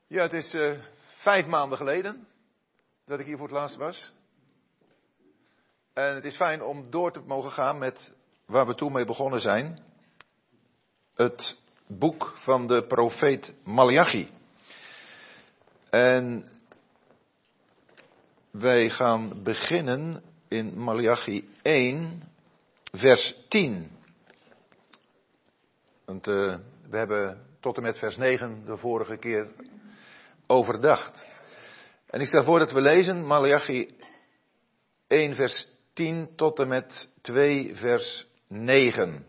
Ja, het is 5 maanden geleden dat ik hier voor het laatst was. En het is fijn om door te mogen gaan met waar we toen mee begonnen zijn. Het boek van de profeet Maleachi. En wij gaan beginnen in Maleachi 1, vers 10. Want we hebben tot en met vers 9 de vorige keer overdacht. En ik stel voor dat we lezen Maleachi 1 vers 10 tot en met 2 vers 9.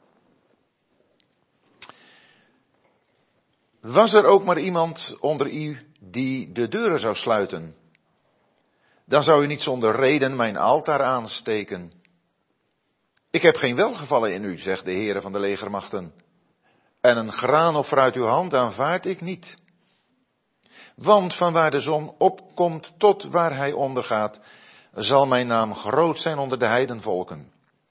Was er ook maar iemand onder u die de deuren zou sluiten? Dan zou u niet zonder reden mijn altaar aansteken. Ik heb geen welgevallen in u, zegt de Heere van de legermachten. En een graanoffer uit uw hand aanvaard ik niet. Want van waar de zon opkomt tot waar hij ondergaat, zal mijn naam groot zijn onder de heidenvolken.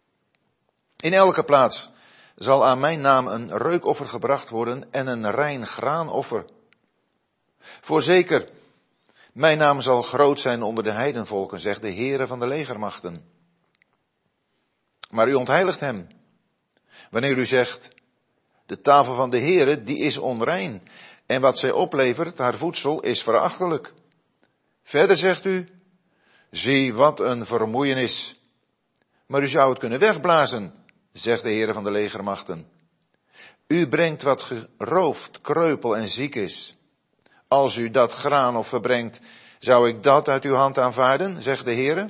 In elke plaats zal aan mijn naam een reukoffer gebracht worden en een rein graanoffer. Voorzeker, mijn naam zal groot zijn onder de heidenvolken, zegt de Heere van de legermachten. Maar u ontheiligt hem, wanneer u zegt, de tafel van de Heere, die is onrein. En wat zij oplevert, haar voedsel, is verachtelijk. Verder zegt u, zie wat een vermoeienis. Maar u zou het kunnen wegblazen, zegt de Heere van de legermachten. U brengt wat geroofd, kreupel en ziek is. Als u dat graanoffer brengt, zou ik dat uit uw hand aanvaarden, zegt de Heere.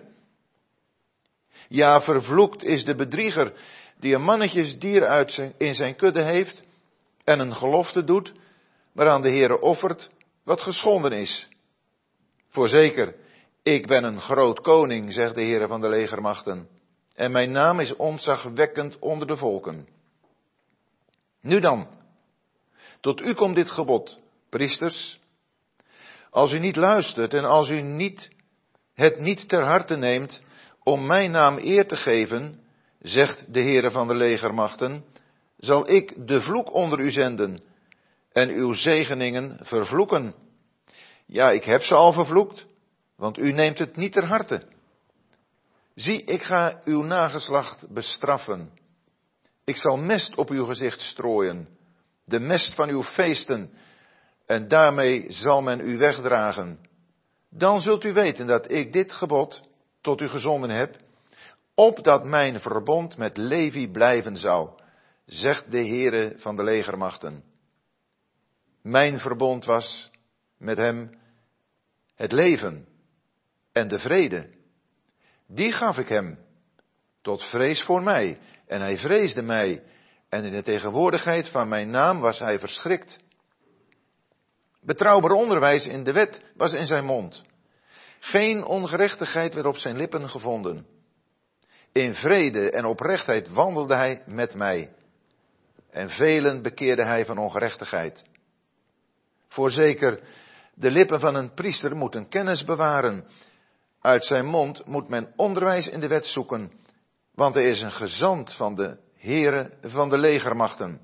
Ja, vervloekt is de bedrieger die een mannetjesdier in zijn kudde heeft en een gelofte doet, waaraan de Heere offert wat geschonden is. Voorzeker, ik ben een groot koning, zegt de Heere van de legermachten, en mijn naam is ontzagwekkend onder de volken. Nu dan, tot u komt dit gebod, priesters. Als u niet luistert en als u het niet ter harte neemt om mijn naam eer te geven, zegt de Heere van de legermachten, zal ik de vloek onder u zenden en uw zegeningen vervloeken. Ja, ik heb ze al vervloekt, want u neemt het niet ter harte. Zie, ik ga uw nageslacht bestraffen. Ik zal mest op uw gezicht strooien, de mest van uw feesten, en daarmee zal men u wegdragen. Dan zult u weten dat ik dit gebod tot u gezonden heb, opdat mijn verbond met Levi blijven zou, zegt de Heere van de legermachten. Mijn verbond was met hem het leven en de vrede. Die gaf ik hem tot vrees voor mij. En hij vreesde mij. En in de tegenwoordigheid van mijn naam was hij verschrikt. Betrouwbaar onderwijs in de wet was in zijn mond. Geen ongerechtigheid werd op zijn lippen gevonden. In vrede en oprechtheid wandelde hij met mij. En velen bekeerde hij van ongerechtigheid. Voorzeker, de lippen van een priester moeten kennis bewaren. Uit zijn mond moet men onderwijs in de wet zoeken. Want hij is een gezant van de Heere van de legermachten.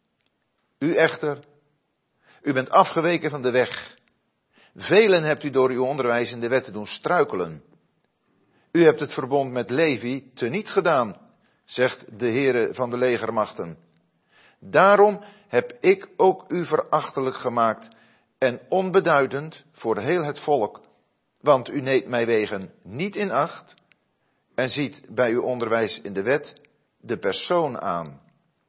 U echter, u bent afgeweken van de weg. Velen hebt u door uw onderwijs in de wet te doen struikelen. U hebt het verbond met Levi teniet gedaan, zegt de Heere van de legermachten. Daarom heb ik ook u verachtelijk gemaakt en onbeduidend voor heel het volk, want u neemt mijn wegen niet in acht en ziet bij uw onderwijs in de wet de persoon aan.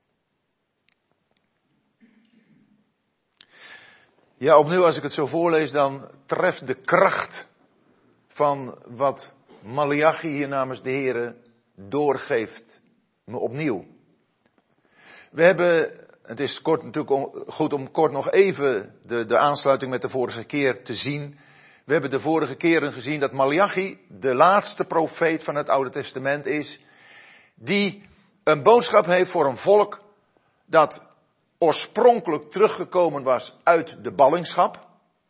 Ja, opnieuw als ik het zo voorlees, dan treft de kracht van wat Maleachi hier namens de Heere doorgeeft me opnieuw. We hebben, het is natuurlijk goed om kort nog even de aansluiting met de vorige keer te zien. We hebben de vorige keren gezien dat Maleachi de laatste profeet van het Oude Testament is, die een boodschap heeft voor een volk dat oorspronkelijk teruggekomen was uit de ballingschap,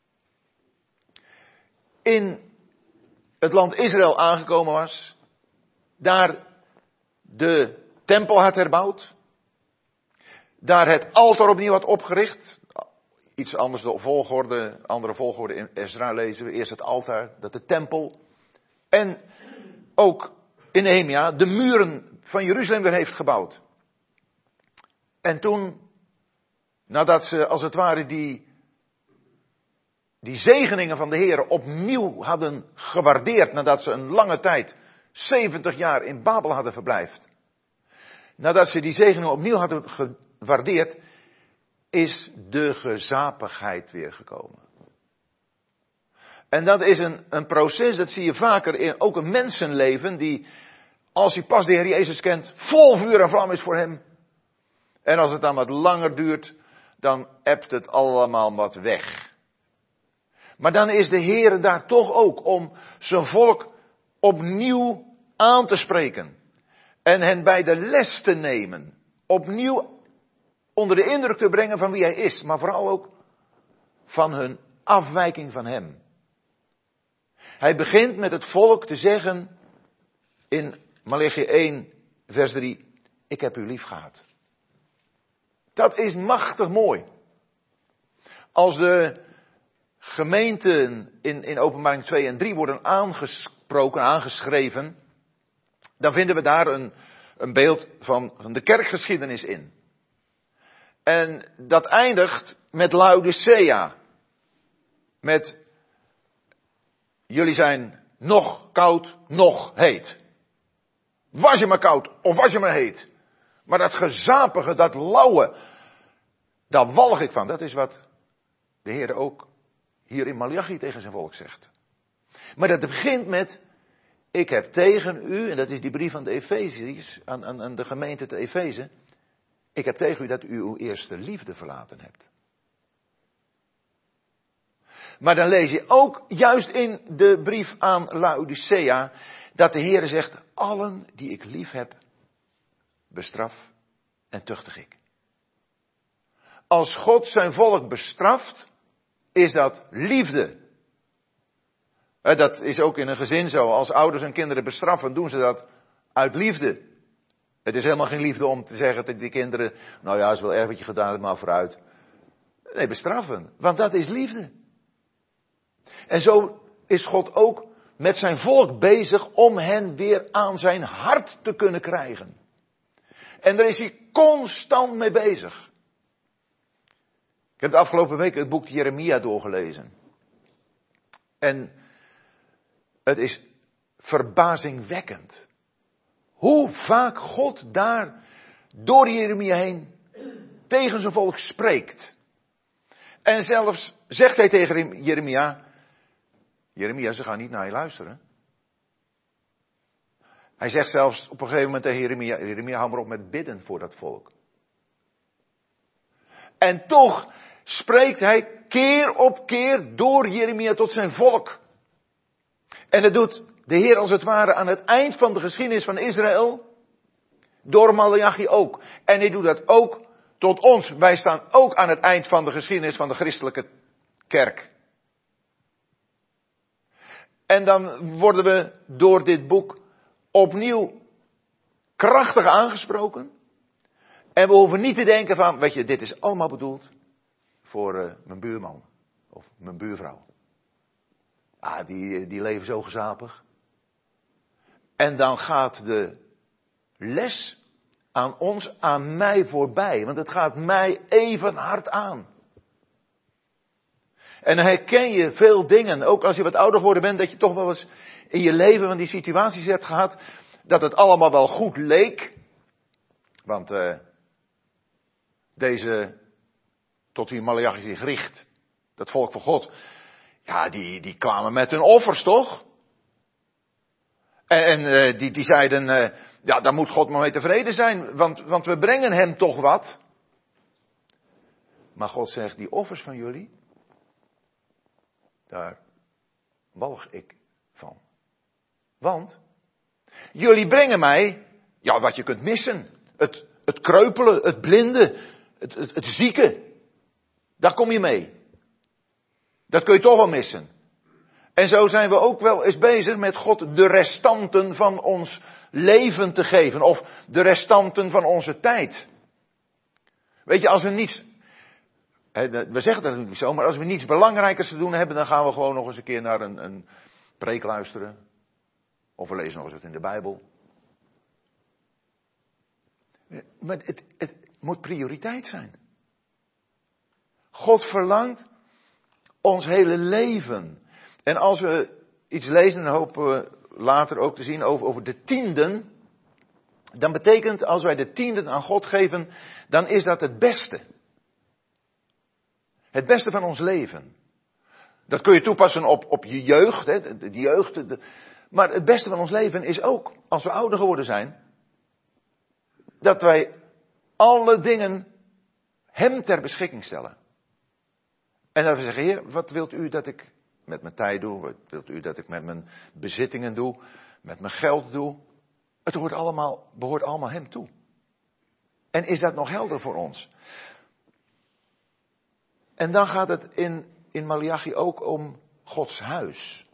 in het land Israël aangekomen was, daar de tempel had herbouwd, daar het altaar opnieuw had opgericht. iets anders, de volgorde, andere volgorde in Ezra lezen we. Eerst het altaar, dat de tempel. En ook in Nehemia de muren van Jeruzalem weer heeft gebouwd. En toen, nadat ze als het ware die zegeningen van de Heer opnieuw hadden gewaardeerd, nadat ze een lange tijd, 70 jaar in Babel hadden verblijfd. Nadat ze die zegeningen opnieuw hadden gewaardeerd, is de gezapigheid weer gekomen. En dat is een proces, dat zie je vaker in ook een mensenleven, die, als hij pas de Heer Jezus kent, vol vuur en vlam is voor hem. En als het dan wat langer duurt, dan ebt het allemaal wat weg. Maar dan is de Heer daar toch ook om zijn volk opnieuw aan te spreken. En hen bij de les te nemen. Opnieuw onder de indruk te brengen van wie hij is. Maar vooral ook van hun afwijking van hem. Hij begint met het volk te zeggen in Malechi 1 vers 3. Ik heb u lief gehad. Dat is machtig mooi. Als de gemeenten in Openbaring 2 en 3 worden aangesproken, aangeschreven, dan vinden we daar een beeld van de kerkgeschiedenis in. En dat eindigt met Laodicea. Met, jullie zijn nog koud, nog heet. Was je maar koud of was je maar heet. Maar dat gezapige, dat lauwe, daar walg ik van. Dat is wat de Heer ook hier in Malechi tegen zijn volk zegt. Maar dat begint met, ik heb tegen u, en dat is die brief van de Efeziërs, aan de gemeente te Efeze. Ik heb tegen u dat u uw eerste liefde verlaten hebt. Maar dan lees je ook juist in de brief aan Laodicea, dat de Heer zegt, allen die ik lief heb, bestraf en tuchtig ik. Als God zijn volk bestraft, is dat liefde. Dat is ook in een gezin zo. Als ouders hun kinderen bestraffen, doen ze dat uit liefde. Het is helemaal geen liefde om te zeggen tegen die kinderen, nou ja, is wel erg wat je gedaan hebt, maar vooruit. Nee, bestraffen. Want dat is liefde. En zo is God ook met zijn volk bezig om hen weer aan zijn hart te kunnen krijgen. En daar is hij constant mee bezig. Ik heb de afgelopen week het boek Jeremia doorgelezen. En het is verbazingwekkend. Hoe vaak God daar door Jeremia heen tegen zijn volk spreekt. En zelfs zegt hij tegen Jeremia, Jeremia, ze gaan niet naar je luisteren. Hij zegt zelfs op een gegeven moment tegen Jeremia, Jeremia, hou maar op met bidden voor dat volk. En toch spreekt hij keer op keer door Jeremia tot zijn volk. En dat doet de Heer als het ware aan het eind van de geschiedenis van Israël. Door Maleachi ook. En hij doet dat ook tot ons. Wij staan ook aan het eind van de geschiedenis van de christelijke kerk. En dan worden we door dit boek opnieuw krachtig aangesproken. En we hoeven niet te denken van, weet je, dit is allemaal bedoeld voor mijn buurman of mijn buurvrouw. Ah, die leven zo gezapig. En dan gaat de les aan ons, aan mij voorbij. Want het gaat mij even hard aan. En dan herken je veel dingen, ook als je wat ouder geworden bent, dat je toch wel eens in je leven van die situaties hebt gehad, dat het allemaal wel goed leek. Want deze, tot wie Maleachi zich richt, dat volk van God, ja, die kwamen met hun offers, toch? En die zeiden, ja, daar moet God maar mee tevreden zijn, want we brengen hem toch wat. Maar God zegt, die offers van jullie, daar walg ik van. Want jullie brengen mij, ja, wat je kunt missen. Het kreupelen, het blinde, het zieke. Daar kom je mee. Dat kun je toch wel missen. En zo zijn we ook wel eens bezig met God de restanten van ons leven te geven. Of de restanten van onze tijd. Weet je, als er niets We zeggen dat niet zo, maar als we niets belangrijkers te doen hebben, dan gaan we gewoon nog eens een keer naar een preek luisteren. Of we lezen nog eens wat in de Bijbel. Maar het moet prioriteit zijn. God verlangt ons hele leven. En als we iets lezen, dan hopen we later ook te zien over de tienden. Dan betekent, als wij de tienden aan God geven, dan is dat het beste. Het beste van ons leven. Dat kun je toepassen op je jeugd, de jeugd. Maar het beste van ons leven is ook, als we ouder geworden zijn, dat wij alle dingen Hem ter beschikking stellen. En dat we zeggen, Heer, wat wilt u dat ik met mijn tijd doe? Wat wilt u dat ik met mijn bezittingen doe? Met mijn geld doe? Het behoort allemaal Hem toe. En is dat nog helder voor ons? En dan gaat het in Maleachi ook om Gods huis.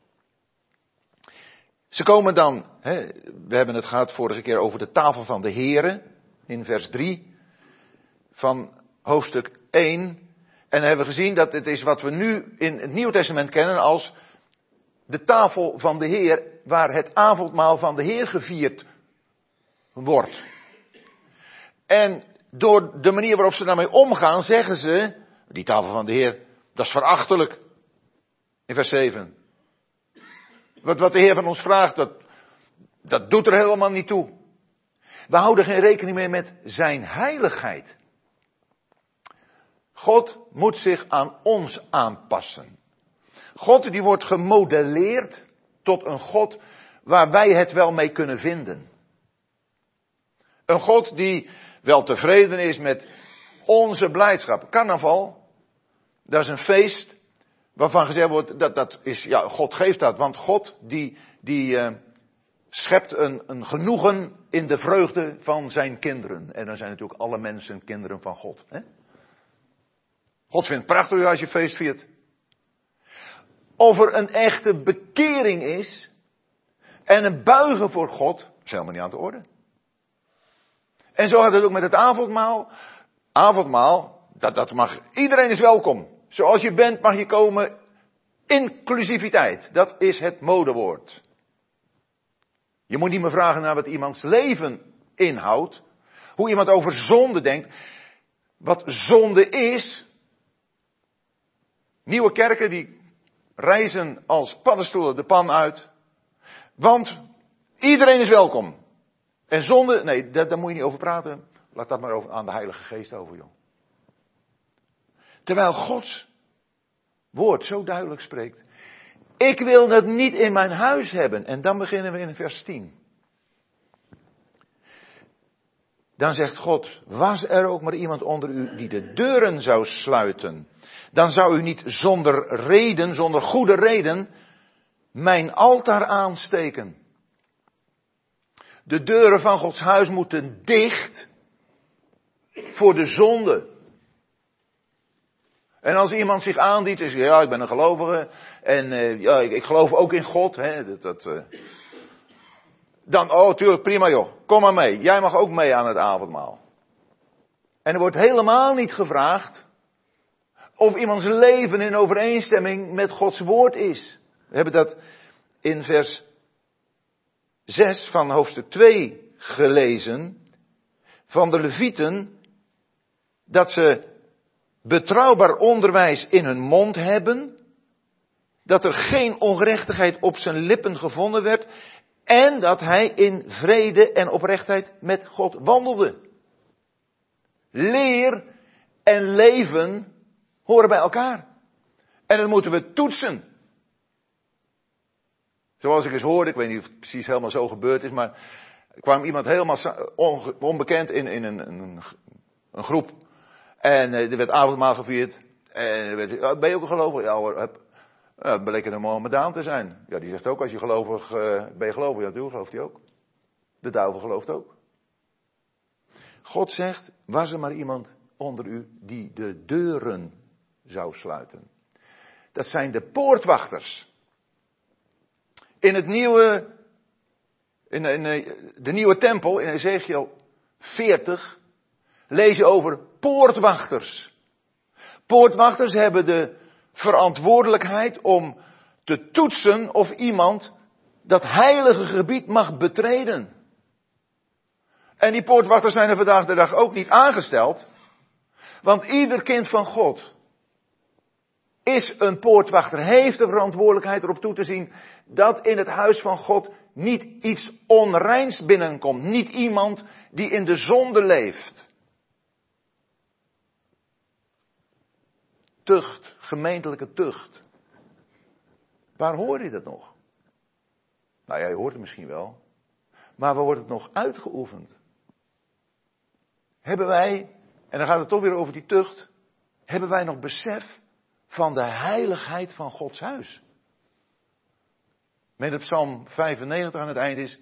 Ze komen dan, we hebben het gehad vorige keer over de tafel van de Here, in vers 3 van hoofdstuk 1. En dan hebben we gezien dat het is wat we nu in het Nieuwe Testament kennen als de tafel van de Heer, waar het avondmaal van de Heer gevierd wordt. En door de manier waarop ze daarmee omgaan, zeggen ze, die tafel van de Heer, dat is verachtelijk. In vers 7. Wat de Heer van ons vraagt, dat doet er helemaal niet toe. We houden geen rekening meer met zijn heiligheid. God moet zich aan ons aanpassen. God die wordt gemodelleerd tot een God waar wij het wel mee kunnen vinden. Een God die wel tevreden is met onze blijdschap. Carnaval, dat is een feest waarvan gezegd wordt, dat is, ja, God geeft dat. Want God die schept een genoegen in de vreugde van zijn kinderen. En dan zijn natuurlijk alle mensen kinderen van God. Hè? God vindt het prachtig als je feest viert. Of er een echte bekering is en een buigen voor God, is helemaal niet aan de orde. En zo gaat het ook met het avondmaal. Avondmaal, dat mag, iedereen is welkom. Zoals je bent mag je komen. Inclusiviteit, dat is het modewoord. Je moet niet meer vragen naar wat iemands leven inhoudt. Hoe iemand over zonde denkt. Wat zonde is. Nieuwe kerken die reizen als paddenstoelen de pan uit. Want iedereen is welkom. En zonde, nee, daar moet je niet over praten. Laat dat maar aan de Heilige Geest over, joh. Terwijl Gods woord zo duidelijk spreekt. Ik wil dat niet in mijn huis hebben. En dan beginnen we in vers 10. Dan zegt God, was er ook maar iemand onder u die de deuren zou sluiten. Dan zou u niet zonder reden, zonder goede reden, mijn altaar aansteken. De deuren van Gods huis moeten dicht voor de zonde. En als iemand zich aandient en zegt, ja, ik ben een gelovige en ja, ik geloof ook in God. Hè, dan, oh, tuurlijk, prima joh, kom maar mee. Jij mag ook mee aan het avondmaal. En er wordt helemaal niet gevraagd of iemands leven in overeenstemming met Gods woord is. We hebben dat in vers 6 van hoofdstuk 2 gelezen. Van de Levieten, dat ze betrouwbaar onderwijs in hun mond hebben. Dat er geen ongerechtigheid op zijn lippen gevonden werd. En dat hij in vrede en oprechtheid met God wandelde. Leer en leven horen bij elkaar. En dat moeten we toetsen. Zoals ik eens hoorde, ik weet niet of het precies helemaal zo gebeurd is, maar er kwam iemand helemaal onbekend in een groep. En er werd avondmaal gevierd. En ben je ook een gelovige? Ja hoor, bleek een Mohammedaan te zijn. Ja, die zegt ook, als je gelovig, ben je gelovig? Ja, natuurlijk gelooft hij ook. De duivel gelooft ook. God zegt, was er maar iemand onder u die de deuren zou sluiten. Dat zijn de poortwachters. In het nieuwe, de nieuwe tempel, in Ezekiel 40, lees je over poortwachters. Poortwachters hebben de verantwoordelijkheid om te toetsen of iemand dat heilige gebied mag betreden. En die poortwachters zijn er vandaag de dag ook niet aangesteld. Want ieder kind van God is een poortwachter, heeft de verantwoordelijkheid erop toe te zien dat in het huis van God niet iets onreins binnenkomt. Niet iemand die in de zonde leeft. Tucht, gemeentelijke tucht. Waar hoor je dat nog? Nou ja, je hoort het misschien wel. Maar waar wordt het nog uitgeoefend? Hebben wij, en dan gaat het toch weer over die tucht, hebben wij nog besef van de heiligheid van Gods huis? Met het Psalm 95 aan het eind is,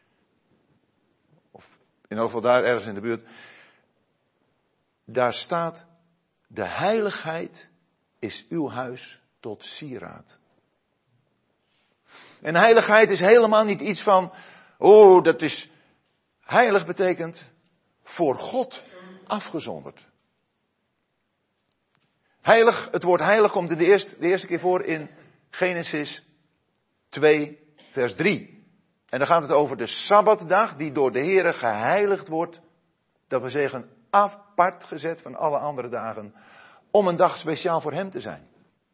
of in ieder geval daar ergens in de buurt, daar staat, de heiligheid is uw huis tot sieraad. En heiligheid is helemaal niet iets van, oh dat is, heilig betekent voor God afgezonderd. Heilig, het woord heilig komt de eerste keer voor in Genesis 2 vers 3. En dan gaat het over de Sabbatdag die door de Heere geheiligd wordt. Dat we zeggen apart gezet van alle andere dagen. Om een dag speciaal voor hem te zijn.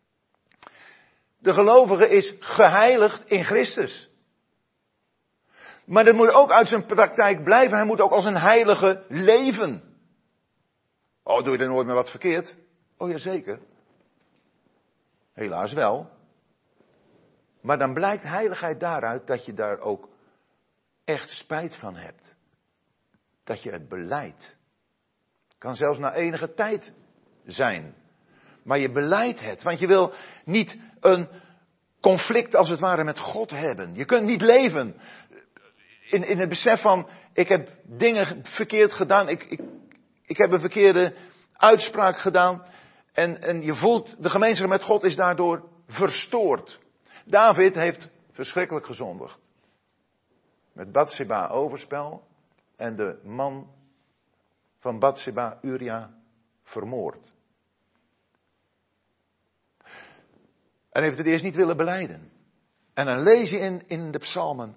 De gelovige is geheiligd in Christus. Maar dat moet ook uit zijn praktijk blijven. Hij moet ook als een heilige leven. Oh, doe je dan nooit meer wat verkeerd? Oh ja, zeker. Helaas wel. Maar dan blijkt heiligheid daaruit dat je daar ook echt spijt van hebt. Dat je het belijdt. Kan zelfs na enige tijd zijn. Maar je belijdt het. Want je wil niet een conflict als het ware met God hebben. Je kunt niet leven in het besef van, ik heb dingen verkeerd gedaan. Ik heb een verkeerde uitspraak gedaan. En je voelt, de gemeenschap met God is daardoor verstoord. David heeft verschrikkelijk gezondigd. Met Batseba overspel. En de man van Batseba, Uria, vermoord. En heeft het eerst niet willen belijden. En dan lees je in de psalmen.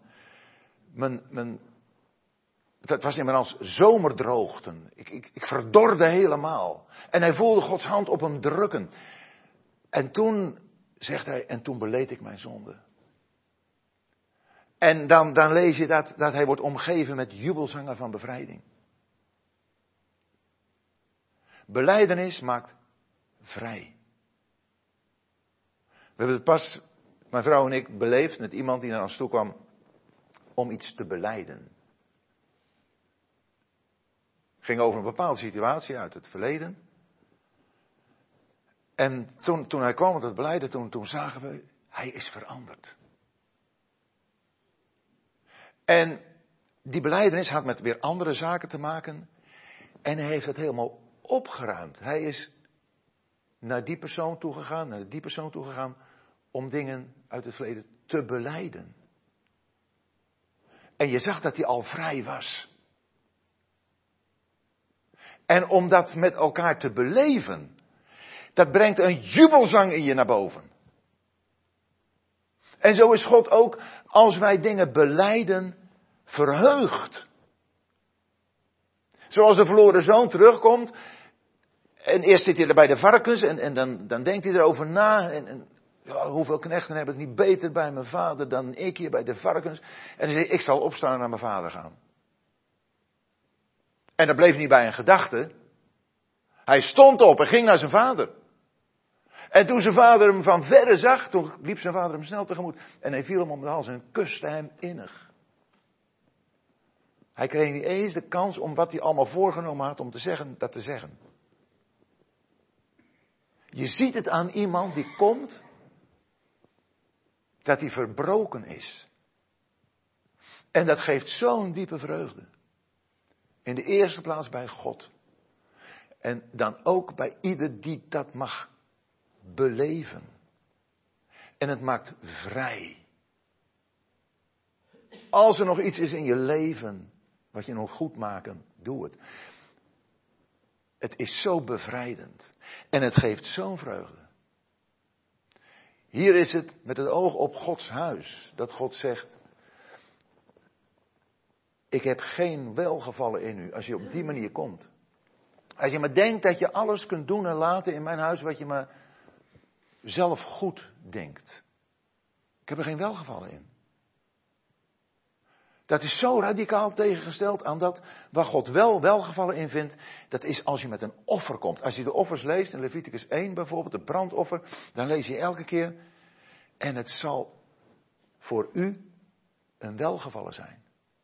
Het was in mijn als zomerdroogten. Ik verdorde helemaal. En hij voelde Gods hand op hem drukken. En toen, zegt hij, en toen beleed ik mijn zonde. En dan lees je dat hij wordt omgeven met jubelzangen van bevrijding. Belijdenis maakt vrij. We hebben het pas, mijn vrouw en ik, beleefd met iemand die naar ons toe kwam om iets te belijden. Het ging over een bepaalde situatie uit het verleden. En toen hij kwam met het belijden, toen zagen we, hij is veranderd. En die belijdenis had met weer andere zaken te maken. En hij heeft het helemaal opgeruimd. Hij is naar die persoon toegegaan, om dingen uit het verleden te belijden. En je zag dat hij al vrij was. En om dat met elkaar te beleven, dat brengt een jubelzang in je naar boven. En zo is God ook, als wij dingen belijden, verheugd. Zoals de verloren zoon terugkomt. En eerst zit hij er bij de varkens en dan denkt hij erover na. En ja, hoeveel knechten heb ik niet beter bij mijn vader dan ik hier bij de varkens. En hij zegt, ik zal opstaan en naar mijn vader gaan. En dat bleef niet bij een gedachte. Hij stond op en ging naar zijn vader. En toen zijn vader hem van verre zag, toen liep zijn vader hem snel tegemoet. En hij viel hem om de hals en kuste hem innig. Hij kreeg niet eens de kans om wat hij allemaal voorgenomen had om te zeggen, dat te zeggen. Je ziet het aan iemand die komt, dat hij verbroken is. En dat geeft zo'n diepe vreugde. In de eerste plaats bij God. En dan ook bij ieder die dat mag beleven. En het maakt vrij. Als er nog iets is in je leven wat je nog goed maken, doe het. Het is zo bevrijdend. En het geeft zo'n vreugde. Hier is het met het oog op Gods huis. Dat God zegt, ik heb geen welgevallen in u als je op die manier komt. Als je maar denkt dat je alles kunt doen en laten in mijn huis wat je maar zelf goed denkt. Ik heb er geen welgevallen in. Dat is zo radicaal tegengesteld aan dat waar God wel welgevallen in vindt. Dat is als je met een offer komt. Als je de offers leest in Leviticus 1 bijvoorbeeld, het brandoffer. Dan lees je elke keer. En het zal voor u een welgevallen zijn.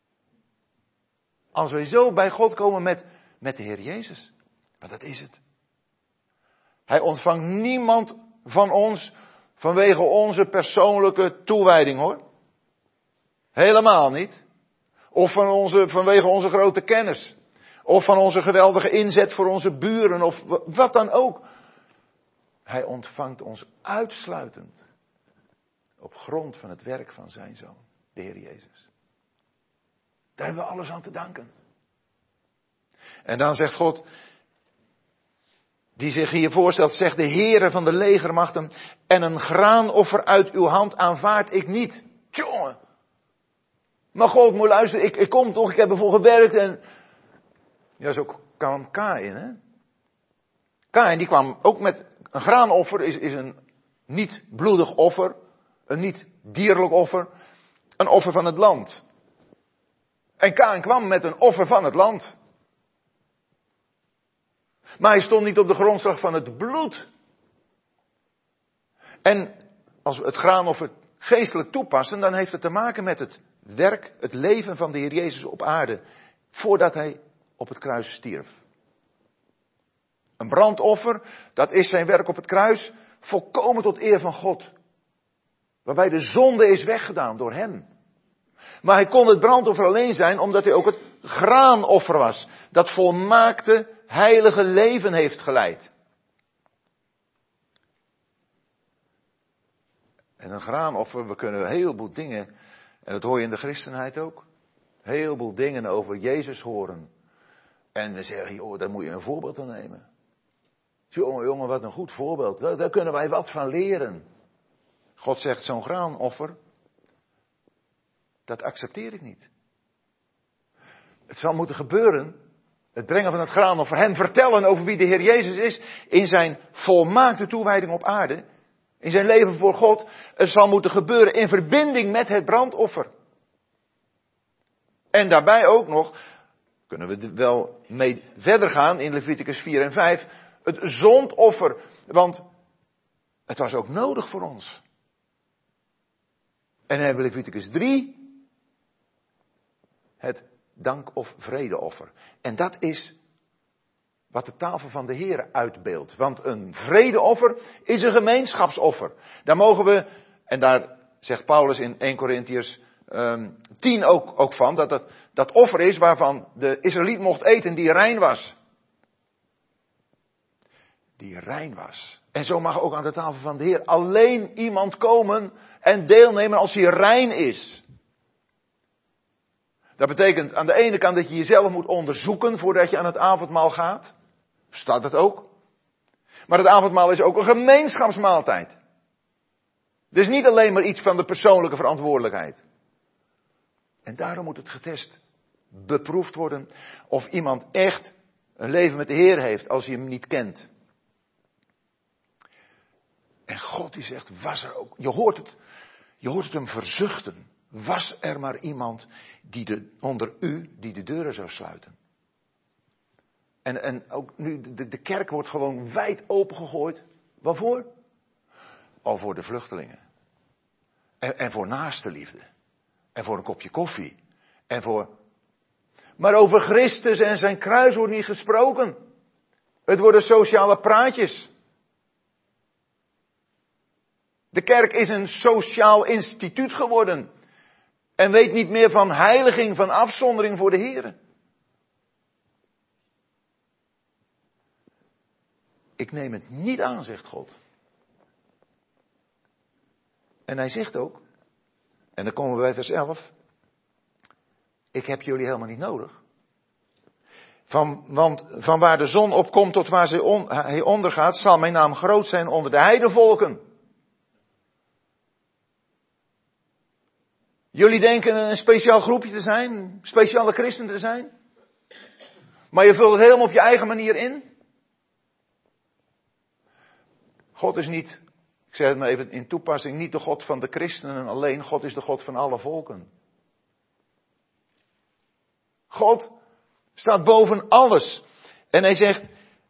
Als wij zo bij God komen met de Heer Jezus. Maar dat is het. Hij ontvangt niemand van ons vanwege onze persoonlijke toewijding hoor. Helemaal niet. Of vanwege onze grote kennis. Of van onze geweldige inzet voor onze buren. Of wat dan ook. Hij ontvangt ons uitsluitend. Op grond van het werk van zijn Zoon. De Heer Jezus. Daar hebben we alles aan te danken. En dan zegt God. Die zich hier voorstelt. Zegt de Heere van de legermachten. En een graanoffer uit uw hand aanvaard ik niet. Tjonge. Maar God, moet luisteren, ik kom toch, ik heb ervoor gewerkt en... Ja, zo kwam Kaïn, hè. Kaïn, die kwam ook met een graanoffer, is een niet bloedig offer, een niet dierlijk offer, een offer van het land. En Kaïn kwam met een offer van het land. Maar hij stond niet op de grondslag van het bloed. En als we het graanoffer geestelijk toepassen, dan heeft het te maken met het werk, het leven van de Heer Jezus op aarde, voordat hij op het kruis stierf. Een brandoffer, dat is zijn werk op het kruis, volkomen tot eer van God. Waarbij de zonde is weggedaan door hem. Maar hij kon het brandoffer alleen zijn, omdat hij ook het graanoffer was. Dat volmaakte, heilige leven heeft geleid. En een graanoffer, we kunnen een heleboel dingen, en dat hoor je in de christenheid ook, een heleboel dingen over Jezus horen. En dan zeg je, joh, daar moet je een voorbeeld aan nemen. Jongen, wat een goed voorbeeld. Daar kunnen wij wat van leren. God zegt, zo'n graanoffer, dat accepteer ik niet. Het zal moeten gebeuren, het brengen van het graanoffer, hem vertellen over wie de Heer Jezus is, in zijn volmaakte toewijding op aarde, in zijn leven voor God. Het zal moeten gebeuren in verbinding met het brandoffer. En daarbij ook nog, kunnen we wel mee verder gaan in Leviticus 4 en 5, het zondoffer. Want het was ook nodig voor ons. En dan hebben we Leviticus 3, het dank- of vredeoffer. En dat is wat de tafel van de Heer uitbeeldt. Want een vredeoffer is een gemeenschapsoffer. Daar mogen we, en daar zegt Paulus in 1 Korintiërs 10 ook van, dat offer is waarvan de Israëliet mocht eten die rein was. Die rein was. En zo mag ook aan de tafel van de Heer alleen iemand komen en deelnemen als hij rein is. Dat betekent aan de ene kant dat je jezelf moet onderzoeken voordat je aan het avondmaal gaat. Staat dat ook. Maar het avondmaal is ook een gemeenschapsmaaltijd. Dus niet alleen maar iets van de persoonlijke verantwoordelijkheid. En daarom moet het getest, beproefd worden of iemand echt een leven met de Heer heeft als hij hem niet kent. En God die zegt, was er ook, je hoort het hem verzuchten. Was er maar iemand onder u die de deuren zou sluiten. En ook nu, de kerk wordt gewoon wijd opengegooid. Waarvoor? Al voor de vluchtelingen. En voor naaste liefde. En voor een kopje koffie. Maar over Christus en zijn kruis wordt niet gesproken. Het worden sociale praatjes. De kerk is een sociaal instituut geworden. En weet niet meer van heiliging, van afzondering voor de Heer. Ik neem het niet aan, zegt God. En hij zegt ook, en dan komen we bij vers 11. Ik heb jullie helemaal niet nodig. Want van waar de zon opkomt tot waar hij ondergaat, zal mijn naam groot zijn onder de heidevolken. Jullie denken een speciaal groepje te zijn, speciale christenen te zijn. Maar je vult het helemaal op je eigen manier in. God is niet, ik zeg het maar even in toepassing, niet de God van de christenen alleen. God is de God van alle volken. God staat boven alles. En hij zegt,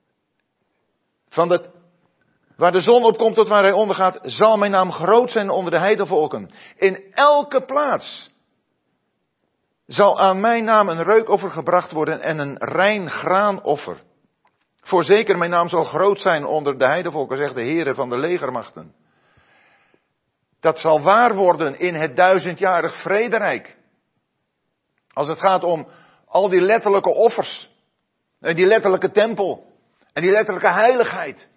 waar de zon opkomt tot waar hij ondergaat, zal mijn naam groot zijn onder de heidevolken. In elke plaats zal aan mijn naam een reukoffer gebracht worden en een rein graanoffer. Voorzeker, mijn naam zal groot zijn onder de heidevolken, zegt de Heere van de legermachten. Dat zal waar worden in het 1000-jarig vrederijk. Als het gaat om al die letterlijke offers. En die letterlijke tempel. En die letterlijke heiligheid.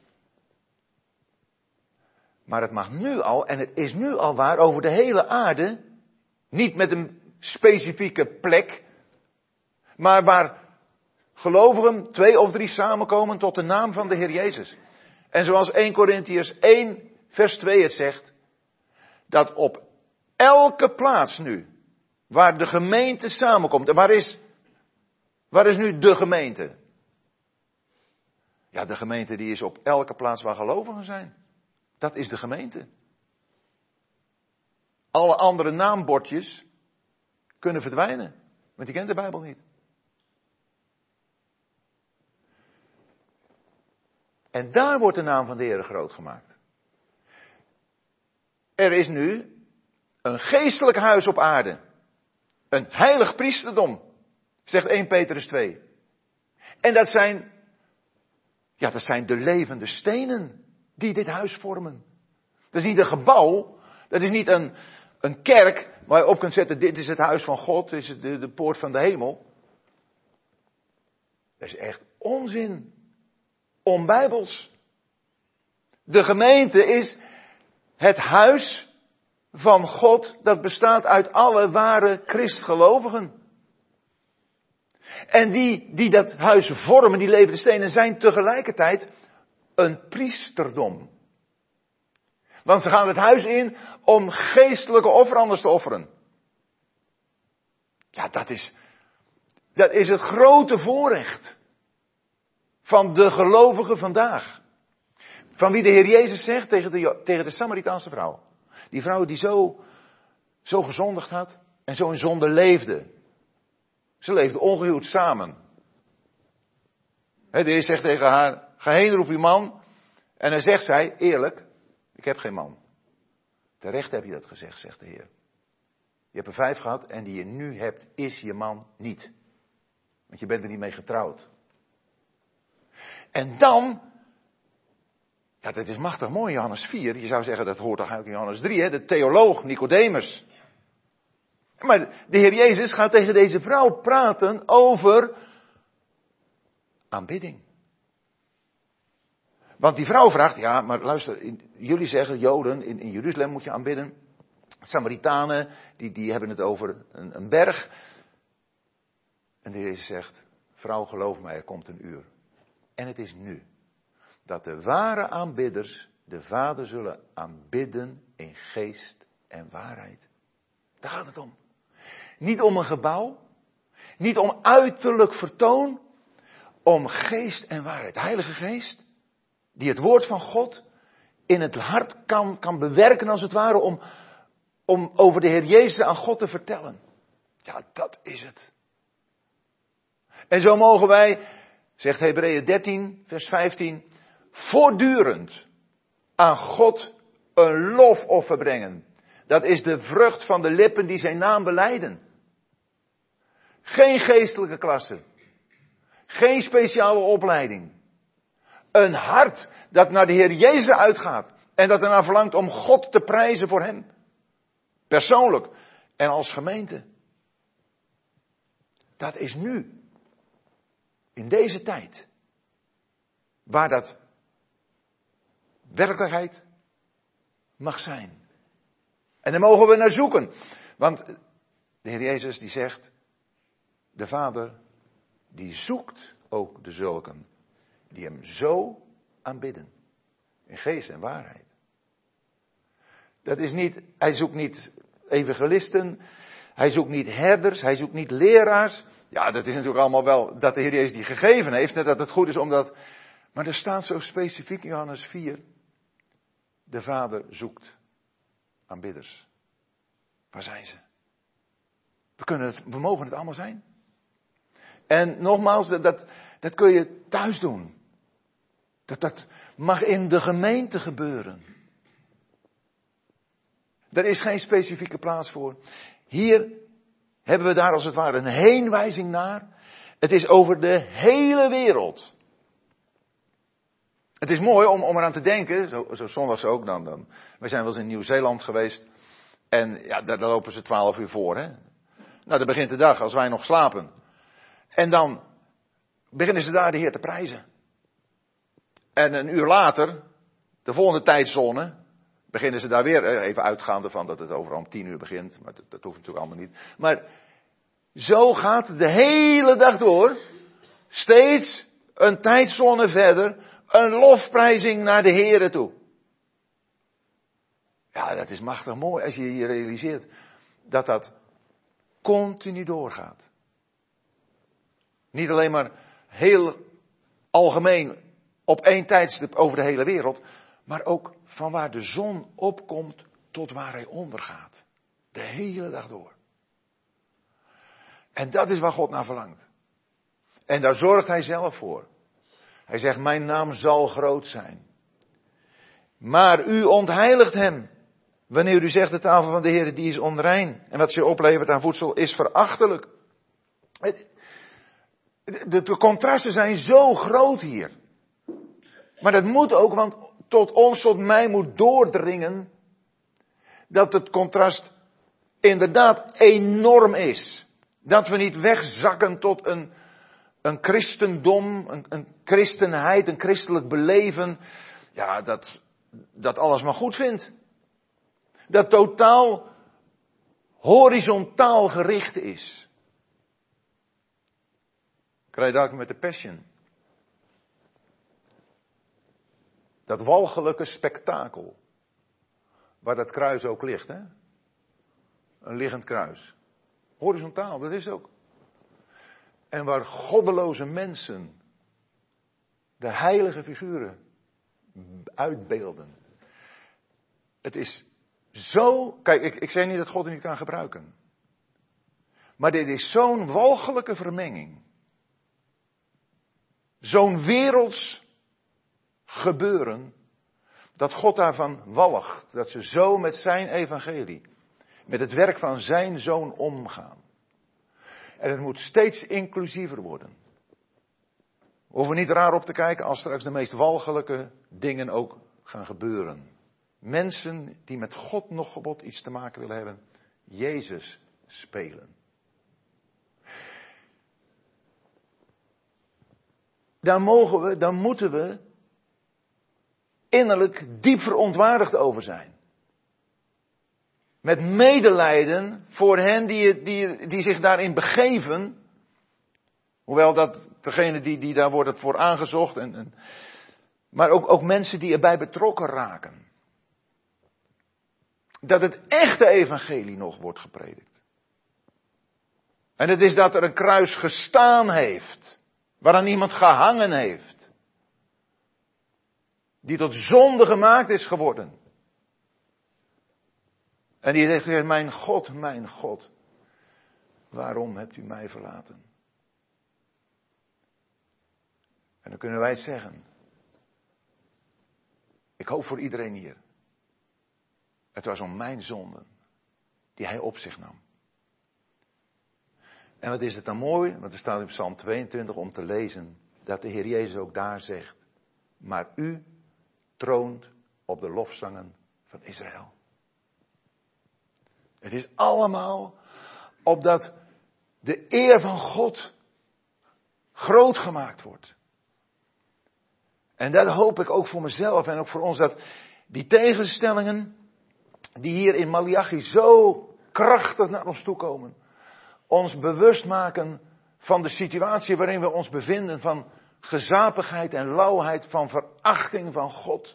Maar het mag nu al, en het is nu al waar, over de hele aarde. Niet met een specifieke plek. Maar waar gelovigen 2 of 3 samenkomen tot de naam van de Heer Jezus. En zoals 1 Korintiërs 1 vers 2 het zegt. Dat op elke plaats nu, waar de gemeente samenkomt. En waar is nu de gemeente? Ja, de gemeente die is op elke plaats waar gelovigen zijn. Dat is de gemeente. Alle andere naambordjes kunnen verdwijnen. Want die kent de Bijbel niet. En daar wordt de naam van de Heer groot gemaakt. Er is nu een geestelijk huis op aarde. Een heilig priesterdom, zegt 1 Petrus 2. En dat zijn de levende stenen die dit huis vormen. Dat is niet een gebouw, dat is niet een kerk waar je op kunt zetten, dit is het huis van God, dit is de poort van de hemel. Dat is echt onzin. Onbijbels. De gemeente is het huis van God dat bestaat uit alle ware christgelovigen. En die dat huis vormen, die levende stenen, zijn tegelijkertijd een priesterdom. Want ze gaan het huis in om geestelijke offeranders te offeren. Ja, dat is het grote voorrecht van de gelovigen vandaag. Van wie de Heer Jezus zegt tegen de Samaritaanse vrouw. Die vrouw die zo gezondigd had en zo in zonde leefde. Ze leefden ongehuwd samen. De Heer zegt tegen haar, ga heen, roep uw man. En dan zegt zij, eerlijk, ik heb geen man. Terecht heb je dat gezegd, zegt de Heer. Je hebt er 5 gehad en die je nu hebt, is je man niet. Want je bent er niet mee getrouwd. En dan, ja, dat is machtig mooi, Johannes 4. Je zou zeggen, dat hoort toch eigenlijk in Johannes 3, hè? De theoloog Nicodemus. Maar de Heer Jezus gaat tegen deze vrouw praten over aanbidding. Want die vrouw vraagt, ja, maar luister, jullie zeggen, Joden, in Jeruzalem moet je aanbidden. Samaritanen, die hebben het over een berg. En de Heer Jezus zegt, vrouw, geloof mij, er komt een uur. En het is nu. Dat de ware aanbidders de Vader zullen aanbidden in geest en waarheid. Daar gaat het om. Niet om een gebouw. Niet om uiterlijk vertoon. Om geest en waarheid. De Heilige Geest. Die het woord van God in het hart kan bewerken als het ware. Om over de Heer Jezus aan God te vertellen. Ja, dat is het. En zo mogen wij, zegt Hebreeën 13, vers 15, voortdurend aan God een lofoffer brengen. Dat is de vrucht van de lippen die zijn naam belijden. Geen geestelijke klasse. Geen speciale opleiding. Een hart dat naar de Heer Jezus uitgaat. En dat ernaar verlangt om God te prijzen voor hem. Persoonlijk en als gemeente. Dat is nu. In deze tijd. Waar dat werkelijkheid mag zijn. En daar mogen we naar zoeken. Want de Heer Jezus die zegt, de Vader die zoekt ook de zulken die hem zo aanbidden. In geest en waarheid. Dat is niet, hij zoekt niet evangelisten, hij zoekt niet herders, hij zoekt niet leraars. Ja, dat is natuurlijk allemaal wel dat de Heer Jezus die gegeven heeft, net dat het goed is omdat... Maar er staat zo specifiek in Johannes 4, de Vader zoekt aanbidders. Waar zijn ze? We mogen het allemaal zijn. En nogmaals, dat kun je thuis doen. Dat mag in de gemeente gebeuren. Er is geen specifieke plaats voor. Hier hebben we daar als het ware een heenwijzing naar. Het is over de hele wereld. Het is mooi om eraan te denken, zo zondags ook dan. We zijn wel eens in Nieuw-Zeeland geweest. En ja, daar lopen ze 12 uur voor. Hè? Nou, dan begint de dag als wij nog slapen. En dan beginnen ze daar de Heer te prijzen. En een uur later, de volgende tijdzone, beginnen ze daar weer, even uitgaande van dat het overal om 10 uur begint. Maar dat hoeft natuurlijk allemaal niet. Maar zo gaat de hele dag door. Steeds een tijdzone verder. Een lofprijzing naar de Heere toe. Ja, dat is machtig mooi als je je realiseert dat dat continu doorgaat. Niet alleen maar heel algemeen op één tijdstip over de hele wereld, maar ook van waar de zon opkomt tot waar hij ondergaat. De hele dag door. En dat is waar God naar verlangt. En daar zorgt hij zelf voor. Hij zegt, mijn naam zal groot zijn. Maar u ontheiligt hem. Wanneer u zegt, de tafel van de Heer die is onrein. En wat ze oplevert aan voedsel is verachtelijk. De contrasten zijn zo groot hier. Maar dat moet ook, want tot mij moet doordringen. Dat het contrast inderdaad enorm is. Dat we niet wegzakken tot een christendom, een christenheid, een christelijk beleven. Ja, dat alles maar goed vindt. Dat totaal horizontaal gericht is. Krijg je dat met de Passion. Dat walgelijke spektakel. Waar dat kruis ook ligt, hè? Een liggend kruis. Horizontaal, dat is ook. En waar goddeloze mensen de heilige figuren uitbeelden. Het is zo, kijk, ik zeg niet dat God het niet kan gebruiken. Maar dit is zo'n walgelijke vermenging. Zo'n werelds gebeuren. Dat God daarvan walgt. Dat ze zo met zijn evangelie. Met het werk van zijn zoon omgaan. En het moet steeds inclusiever worden. We hoeven niet raar op te kijken als straks de meest walgelijke dingen ook gaan gebeuren. Mensen die met God nog gebod iets te maken willen hebben. Jezus spelen. Daar moeten we innerlijk diep verontwaardigd over zijn. Met medelijden voor hen die zich daarin begeven. Hoewel dat degene die daar wordt voor aangezocht. Maar ook mensen die erbij betrokken raken. Dat het echte evangelie nog wordt gepredikt. En het is dat er een kruis gestaan heeft. Waaraan iemand gehangen heeft. Die tot zonde gemaakt is geworden. En die zegt, mijn God, waarom hebt u mij verlaten? En dan kunnen wij het zeggen. Ik hoop voor iedereen hier. Het was om mijn zonden die hij op zich nam. En wat is het dan mooi, want er staat in Psalm 22 om te lezen, dat de Heer Jezus ook daar zegt, maar u troont op de lofzangen van Israël. Het is allemaal opdat de eer van God groot gemaakt wordt. En dat hoop ik ook voor mezelf en ook voor ons, dat die tegenstellingen die hier in Maleachi zo krachtig naar ons toe komen, ons bewust maken van de situatie waarin we ons bevinden, van gezapigheid en lauwheid, van verachting van God.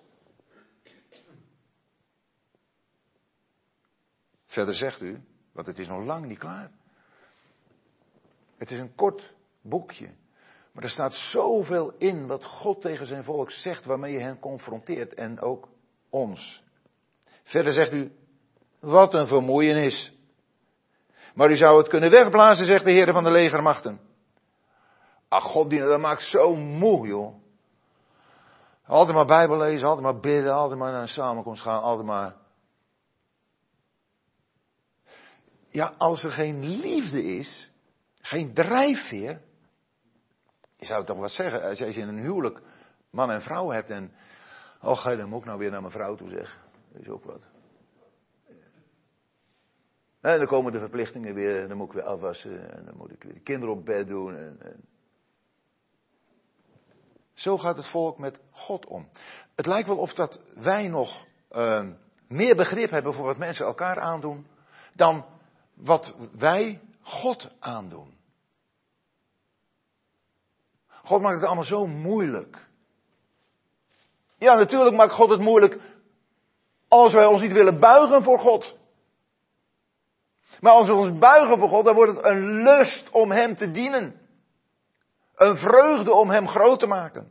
Verder zegt u, want het is nog lang niet klaar. Het is een kort boekje. Maar er staat zoveel in wat God tegen zijn volk zegt, waarmee je hen confronteert en ook ons. Verder zegt u, wat een vermoeienis. Maar u zou het kunnen wegblazen, zegt de Heer van de legermachten. Ach, God, dat maakt zo moe, joh. Altijd maar Bijbel lezen, altijd maar bidden, altijd maar naar een samenkomst gaan, altijd maar. Ja, als er geen liefde is, geen drijfveer. Je zou toch wat zeggen, als je in een huwelijk man en vrouw hebt en. Oh, ga je dan ook nou weer naar mijn vrouw toe, zeg. Dat is ook wat. En dan komen de verplichtingen weer, dan moet ik weer afwassen en dan moet ik weer de kinderen op bed doen. En. Zo gaat het volk met God om. Het lijkt wel of dat wij nog meer begrip hebben voor wat mensen elkaar aandoen, dan wat wij God aandoen. God maakt het allemaal zo moeilijk. Ja, natuurlijk maakt God het moeilijk als wij ons niet willen buigen voor God. Maar als we ons buigen voor God, dan wordt het een lust om Hem te dienen. Een vreugde om Hem groot te maken.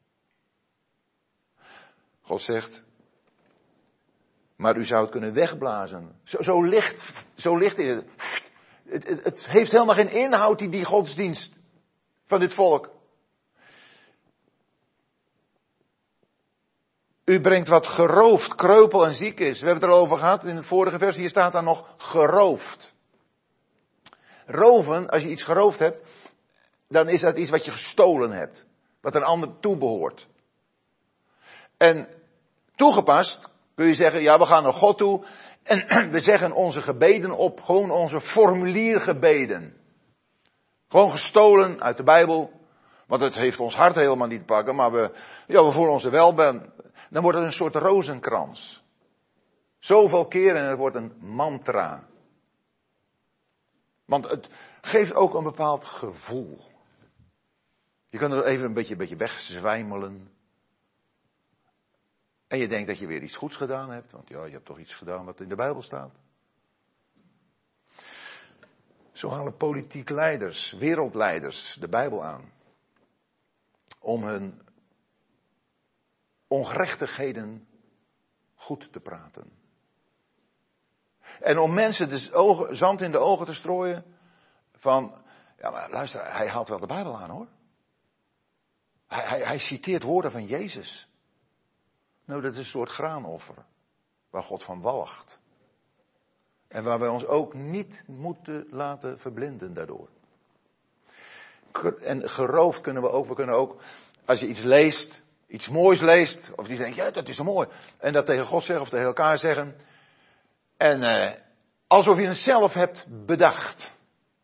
God zegt, maar u zou het kunnen wegblazen. Zo licht is het. Het heeft helemaal geen inhoud, die godsdienst van dit volk. U brengt wat geroofd, kreupel en ziek is. We hebben het erover gehad in het vorige vers. Hier staat dan nog geroofd. Roven, als je iets geroofd hebt, dan is dat iets wat je gestolen hebt. Wat een ander toebehoort. En toegepast kun je zeggen, ja, we gaan naar God toe. En we zeggen onze gebeden op, gewoon onze formuliergebeden. Gewoon gestolen uit de Bijbel. Want het heeft ons hart helemaal niet te pakken, maar we voelen ons er wel bij. Dan wordt het een soort rozenkrans. Zoveel keren en het wordt een mantra. Want het geeft ook een bepaald gevoel. Je kunt er even een beetje wegzwijmelen. En je denkt dat je weer iets goeds gedaan hebt. Want ja, je hebt toch iets gedaan wat in de Bijbel staat. Zo halen politiek leiders, wereldleiders de Bijbel aan. Om hun ongerechtigheden goed te praten. En om mensen de zand in de ogen te strooien. Van, ja maar luister, hij haalt wel de Bijbel aan hoor. Hij citeert woorden van Jezus. Nou, dat is een soort graanoffer. Waar God van walgt. En waar wij ons ook niet moeten laten verblinden daardoor. En geroofd kunnen we ook. We kunnen ook, als je iets leest, iets moois leest. Of die denkt, ja dat is zo mooi. En dat tegen God zeggen of tegen elkaar zeggen. En alsof je het zelf hebt bedacht.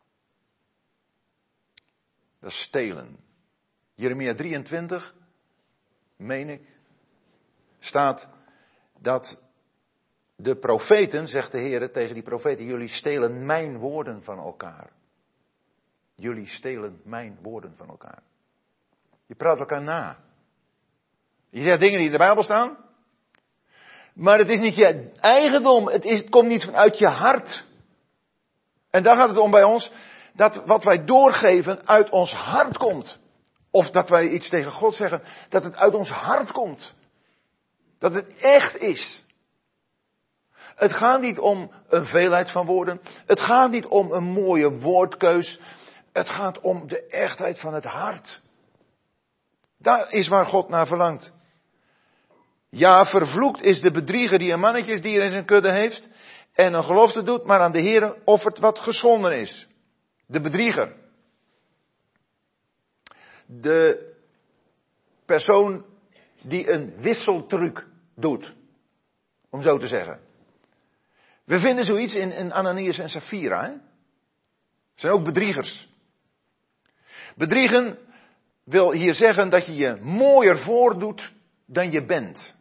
Dat is stelen. Jeremia 23, meen ik, staat dat de profeten, zegt de Heer tegen die profeten, jullie stelen mijn woorden van elkaar. Jullie stelen mijn woorden van elkaar. Je praat elkaar na. Je zegt dingen die in de Bijbel staan. Maar het is niet je eigendom. Het komt niet vanuit je hart. En daar gaat het om bij ons. Dat wat wij doorgeven uit ons hart komt. Of dat wij iets tegen God zeggen. Dat het uit ons hart komt. Dat het echt is. Het gaat niet om een veelheid van woorden. Het gaat niet om een mooie woordkeus. Het gaat om de echtheid van het hart. Daar is waar God naar verlangt. Ja, vervloekt is de bedrieger die een mannetjesdier in zijn kudde heeft en een gelofte doet, maar aan de Heere offert wat geschonden is. De bedrieger. De persoon die een wisseltruc doet, om zo te zeggen. We vinden zoiets in Ananias en Safira. Hè? Zijn ook bedriegers. Bedriegen wil hier zeggen dat je je mooier voordoet dan je bent.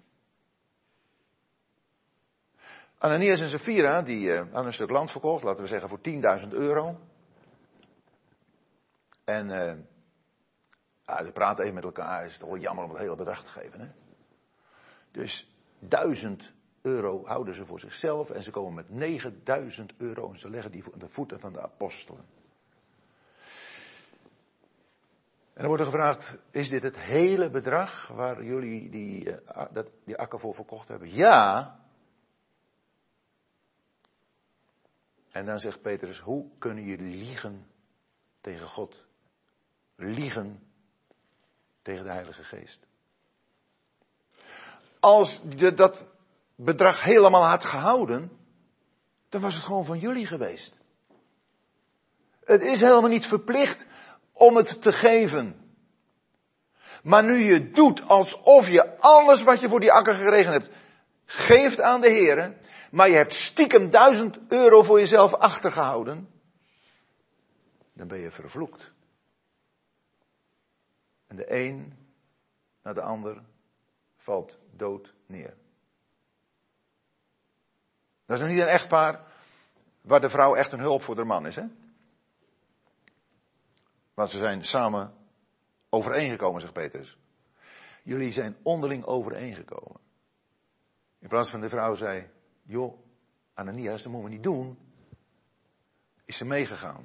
Ananias en Safira, die hadden een stuk land verkocht, laten we zeggen voor €10.000. En ze praten even met elkaar. Het is toch wel jammer om het hele bedrag te geven. Hè? Dus 1000 euro houden ze voor zichzelf. En ze komen met 9000 euro. En ze leggen die aan de voeten van de apostelen. En dan wordt er gevraagd, is dit het hele bedrag waar jullie die akker voor verkocht hebben? Ja. En dan zegt Petrus, hoe kunnen jullie liegen tegen God? Liegen tegen de Heilige Geest. Als je dat bedrag helemaal had gehouden, dan was het gewoon van jullie geweest. Het is helemaal niet verplicht om het te geven. Maar nu je doet alsof je alles wat je voor die akker gekregen hebt, geeft aan de Heere, maar je hebt stiekem 1000 euro voor jezelf achtergehouden, dan ben je vervloekt. En de een na de ander valt dood neer. Dat is nog niet een echtpaar waar de vrouw echt een hulp voor de man is, hè? Want ze zijn samen overeengekomen, zegt Petrus. Jullie zijn onderling overeengekomen. In plaats van de vrouw zei, joh, Ananias, dat moeten we niet doen, is ze meegegaan.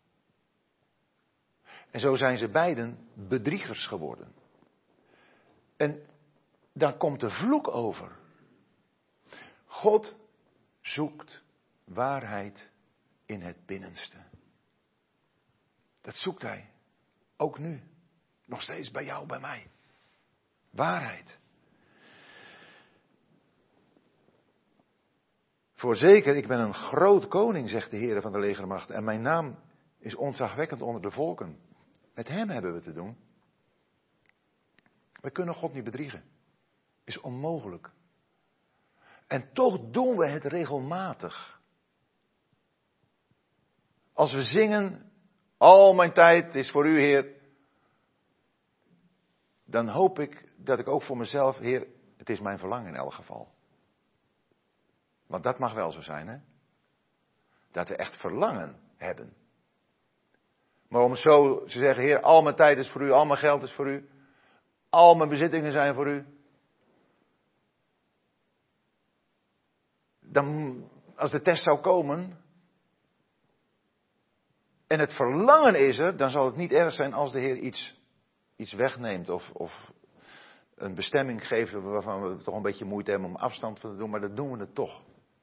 En zo zijn ze beiden bedriegers geworden. En daar komt de vloek over. God zoekt waarheid in het binnenste. Dat zoekt hij. Ook nu. Nog steeds bij jou, bij mij. Waarheid. Voorzeker, ik ben een groot koning, zegt de Heer van de legermacht. En mijn naam is ontzagwekkend onder de volken. Met hem hebben we te doen. We kunnen God niet bedriegen. Is onmogelijk. En toch doen we het regelmatig. Als we zingen, al mijn tijd is voor u, Heer. Dan hoop ik dat ik ook voor mezelf, Heer, het is mijn verlangen in elk geval. Want dat mag wel zo zijn, hè. Dat we echt verlangen hebben. Maar om zo te zeggen, Heer, al mijn tijd is voor u, al mijn geld is voor u. Al mijn bezittingen zijn voor u. Dan, als de test zou komen, en het verlangen is er, dan zal het niet erg zijn als de Heer iets wegneemt of een bestemming geeft waarvan we toch een beetje moeite hebben om afstand van te doen, maar dat doen we het toch.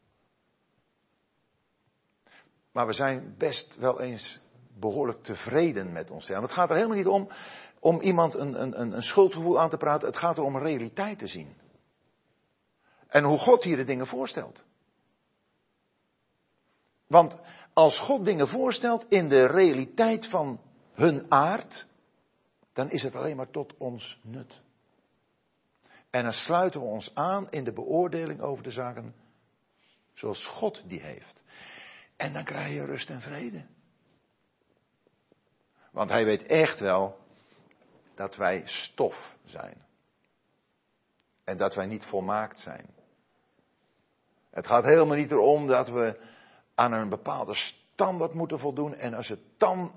Maar we zijn best wel eens behoorlijk tevreden met onszelf. Het gaat er helemaal niet om iemand een schuldgevoel aan te praten. Het gaat erom een realiteit te zien. En hoe God hier de dingen voorstelt. Want als God dingen voorstelt in de realiteit van hun aard, dan is het alleen maar tot ons nut. En dan sluiten we ons aan in de beoordeling over de zaken zoals God die heeft. En dan krijg je rust en vrede. Want hij weet echt wel dat wij stof zijn. En dat wij niet volmaakt zijn. Het gaat helemaal niet erom dat we aan een bepaalde standaard moeten voldoen. En als het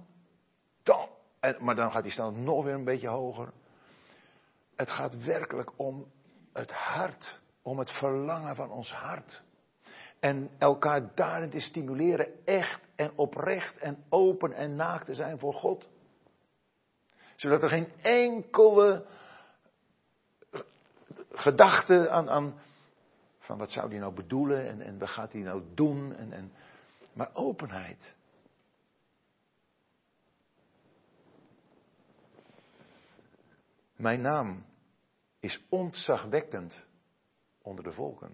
maar dan gaat die standaard nog weer een beetje hoger. Het gaat werkelijk om het hart. Om het verlangen van ons hart. En elkaar daarin te stimuleren echt en oprecht en open en naakt te zijn voor God. Zodat er geen enkele gedachte aan van wat zou die nou bedoelen en wat gaat hij nou doen. Maar openheid. Mijn naam is ontzagwekkend onder de volken.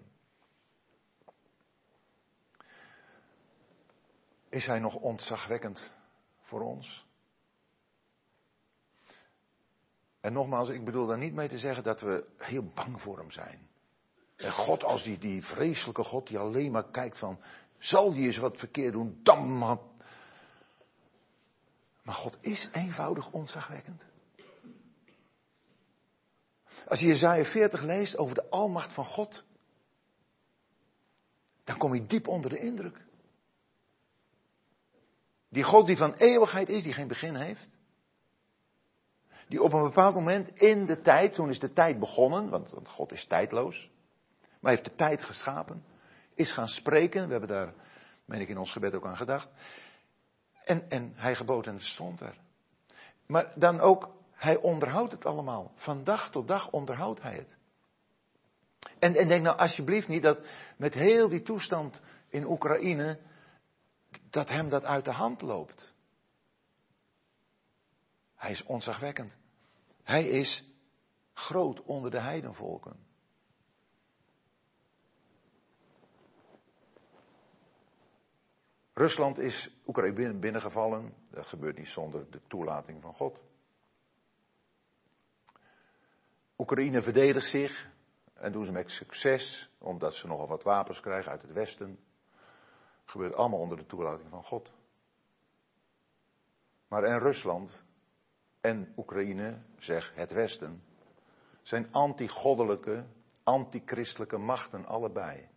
Is hij nog ontzagwekkend voor ons? En nogmaals, ik bedoel daar niet mee te zeggen dat we heel bang voor hem zijn. En God als die vreselijke God die alleen maar kijkt van, zal die eens wat verkeerd doen, dan maar. Maar God is eenvoudig ontzagwekkend. Als je Jesaja 40 leest over de almacht van God, dan kom je diep onder de indruk. Die God die van eeuwigheid is, die geen begin heeft. Die op een bepaald moment in de tijd, toen is de tijd begonnen, want God is tijdloos. Maar heeft de tijd geschapen. Is gaan spreken, we hebben daar, meen ik in ons gebed ook aan gedacht. En hij gebood en het stond er. Maar dan ook, hij onderhoudt het allemaal. Van dag tot dag onderhoudt hij het. En denk nou alsjeblieft niet dat met heel die toestand in Oekraïne, dat hem dat uit de hand loopt. Hij is ontzagwekkend. Hij is groot onder de heidenvolken. Rusland is Oekraïne binnengevallen. Dat gebeurt niet zonder de toelating van God. Oekraïne verdedigt zich. En doen ze met succes. Omdat ze nogal wat wapens krijgen uit het westen. Dat gebeurt allemaal onder de toelating van God. Maar en Rusland en Oekraïne, zeg het westen, zijn anti-goddelijke, anti-christelijke machten allebei.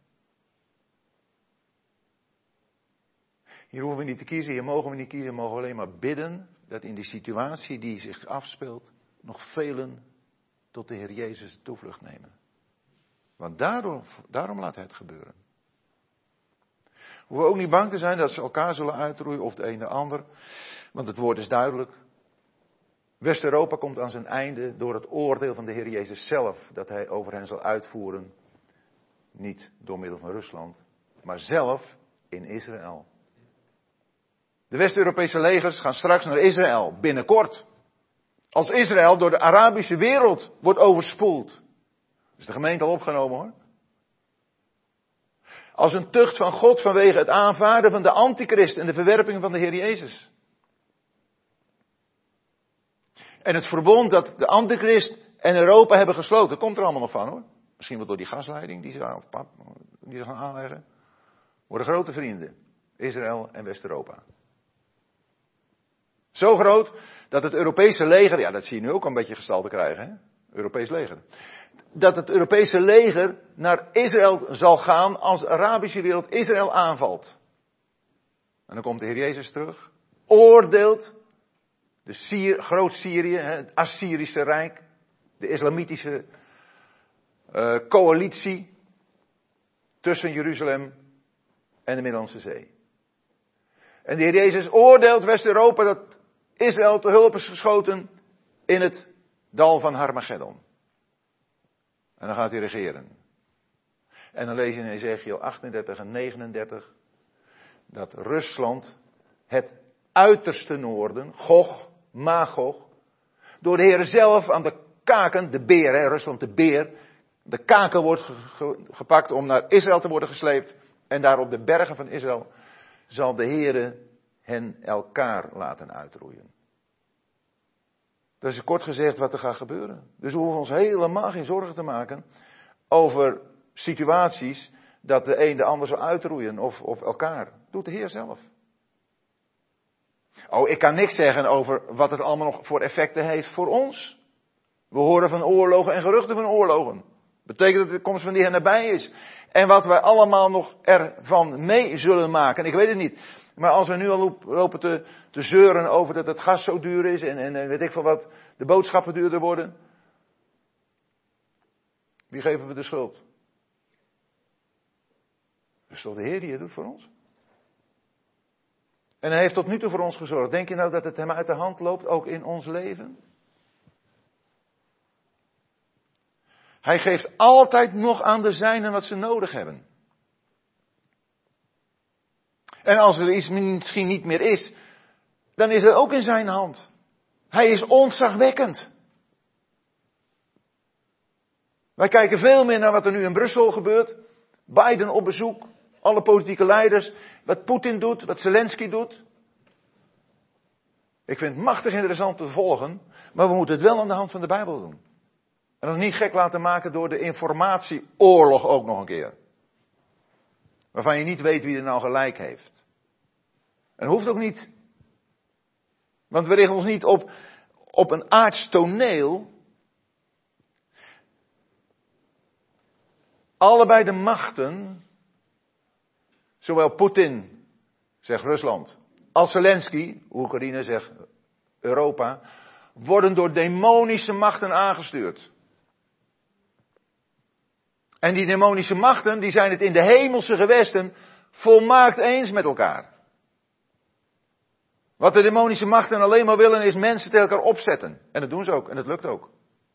Hier hoeven we niet te kiezen, hier mogen we niet kiezen, we mogen alleen maar bidden dat in die situatie die zich afspeelt, nog velen tot de Heer Jezus de toevlucht nemen. Want daarom laat hij het gebeuren. We hoeven ook niet bang te zijn dat ze elkaar zullen uitroeien of de een de ander. Want het woord is duidelijk. West-Europa komt aan zijn einde door het oordeel van de Heer Jezus zelf. Dat hij over hen zal uitvoeren. Niet door middel van Rusland. Maar zelf in Israël. De West-Europese legers gaan straks naar Israël. Binnenkort. Als Israël door de Arabische wereld wordt overspoeld. Is de gemeente al opgenomen hoor. Als een tucht van God vanwege het aanvaarden van de antichrist en de verwerping van de Heer Jezus. En het verbond dat de antichrist en Europa hebben gesloten, komt er allemaal nog van hoor. Misschien wel door die gasleiding die ze gaan aanleggen. Worden grote vrienden. Israël en West-Europa. Zo groot dat het Europese leger, ja dat zie je nu ook een beetje gestalte krijgen hè. Europees leger. Dat het Europese leger naar Israël zal gaan als de Arabische wereld Israël aanvalt. En dan komt de Heer Jezus terug. Oordeelt Groot-Syrië, het Assyrische Rijk. De islamitische coalitie tussen Jeruzalem en de Middellandse Zee. En de Heer Jezus oordeelt West-Europa dat Israël te hulp is geschoten in het dal van Harmageddon. En dan gaat hij regeren. En dan lees je in Ezekiel 38 en 39 dat Rusland, het uiterste noorden, Gog, Magog, door de Heer zelf aan de kaken, de beer, hè, Rusland de beer, de kaken wordt gepakt om naar Israël te worden gesleept. En daar op de bergen van Israël zal de Heer hen elkaar laten uitroeien. Dat is kort gezegd wat er gaat gebeuren. Dus we hoeven ons helemaal geen zorgen te maken over situaties dat de een de ander zal uitroeien of elkaar. Dat doet de Heer zelf. Oh, ik kan niks zeggen over wat het allemaal nog voor effecten heeft voor ons. We horen van oorlogen en geruchten van oorlogen. Betekent dat de komst van die Heer nabij is. En wat wij allemaal nog ervan mee zullen maken. Ik weet het niet. Maar als we nu al lopen te zeuren over dat het gas zo duur is en weet ik veel wat, de boodschappen duurder worden. Wie geven we de schuld? Dat is toch de Heer die het doet voor ons? En hij heeft tot nu toe voor ons gezorgd. Denk je nou dat het hem uit de hand loopt, ook in ons leven? Hij geeft altijd nog aan de zijnen wat ze nodig hebben. En als er iets misschien niet meer is, dan is het ook in zijn hand. Hij is ontzagwekkend. Wij kijken veel meer naar wat er nu in Brussel gebeurt. Biden op bezoek, alle politieke leiders, wat Poetin doet, wat Zelensky doet. Ik vind het machtig interessant te volgen, maar we moeten het wel aan de hand van de Bijbel doen. En ons niet gek laten maken door de informatieoorlog ook nog een keer. Waarvan je niet weet wie er nou gelijk heeft. En dat hoeft ook niet. Want we richten ons niet op een aards toneel. Allebei de machten, zowel Poetin, zegt Rusland, als Zelensky, Oekraïne, zegt Europa, worden door demonische machten aangestuurd. En die demonische machten, die zijn het in de hemelse gewesten volmaakt eens met elkaar. Wat de demonische machten alleen maar willen is mensen tegen elkaar opzetten. En dat doen ze ook, en dat lukt ook.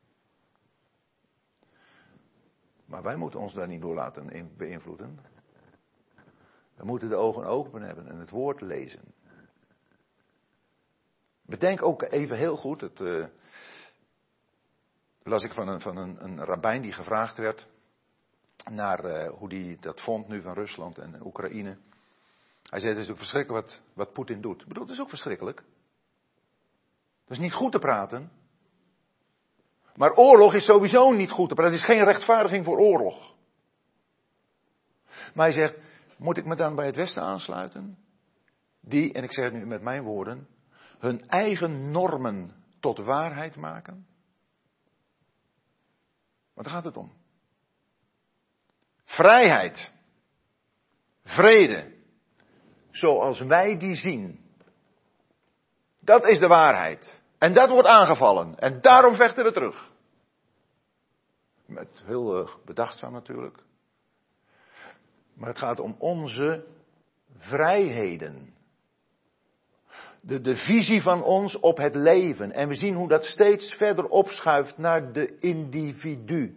Maar wij moeten ons daar niet door laten beïnvloeden. We moeten de ogen open hebben en het woord lezen. Bedenk ook even heel goed, dat las ik van een rabbijn die gevraagd werd naar hoe hij dat vond nu van Rusland en Oekraïne. Hij zei, het is ook verschrikkelijk wat Poetin doet. Ik bedoel, het is ook verschrikkelijk. Dat is niet goed te praten. Maar oorlog is sowieso niet goed te praten. Het is geen rechtvaardiging voor oorlog. Maar hij zegt, moet ik me dan bij het Westen aansluiten? Die, en ik zeg het nu met mijn woorden, hun eigen normen tot waarheid maken? Want daar gaat het om. Vrijheid. Vrede. Zoals wij die zien. Dat is de waarheid. En dat wordt aangevallen. En daarom vechten we terug. Met heel bedachtzaam natuurlijk. Maar het gaat om onze vrijheden. De visie van ons op het leven. En we zien hoe dat steeds verder opschuift naar de individu.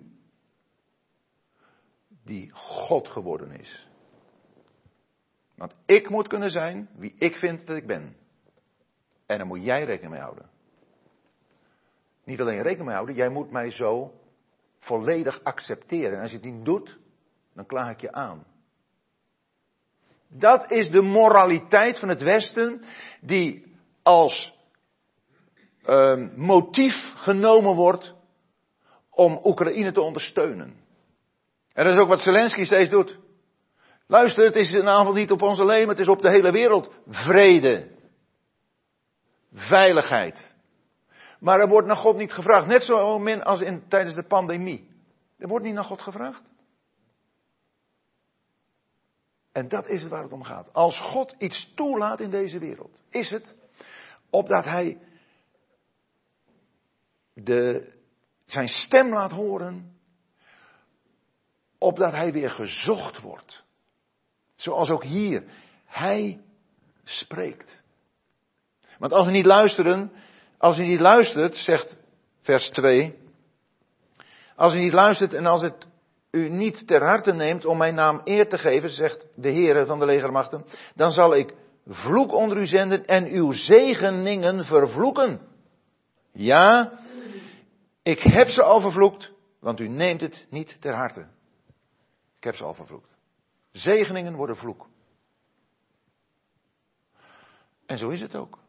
Die God geworden is. Want ik moet kunnen zijn wie ik vind dat ik ben. En daar moet jij rekening mee houden. Niet alleen rekening mee houden, jij moet mij zo volledig accepteren. En als je het niet doet, dan klaag ik je aan. Dat is de moraliteit van het Westen, die als motief genomen wordt om Oekraïne te ondersteunen. En dat is ook wat Zelensky steeds doet. Luister, het is een aanval niet op ons alleen, maar het is op de hele wereld. Vrede. Veiligheid. Maar er wordt naar God niet gevraagd. Net zo min als tijdens de pandemie. Er wordt niet naar God gevraagd. En dat is het waar het om gaat. Als God iets toelaat in deze wereld, is het opdat hij zijn stem laat horen, opdat hij weer gezocht wordt. Zoals ook hier. Hij spreekt. Want als u niet luistert, zegt vers 2. Als u niet luistert en als het u niet ter harte neemt om mijn naam eer te geven, zegt de Heere van de legermachten, dan zal ik vloek onder u zenden en uw zegeningen vervloeken. Ja, ik heb ze al vervloekt, want u neemt het niet ter harte. Ik heb ze al vervloekt. Zegeningen worden vloek. En zo is het ook.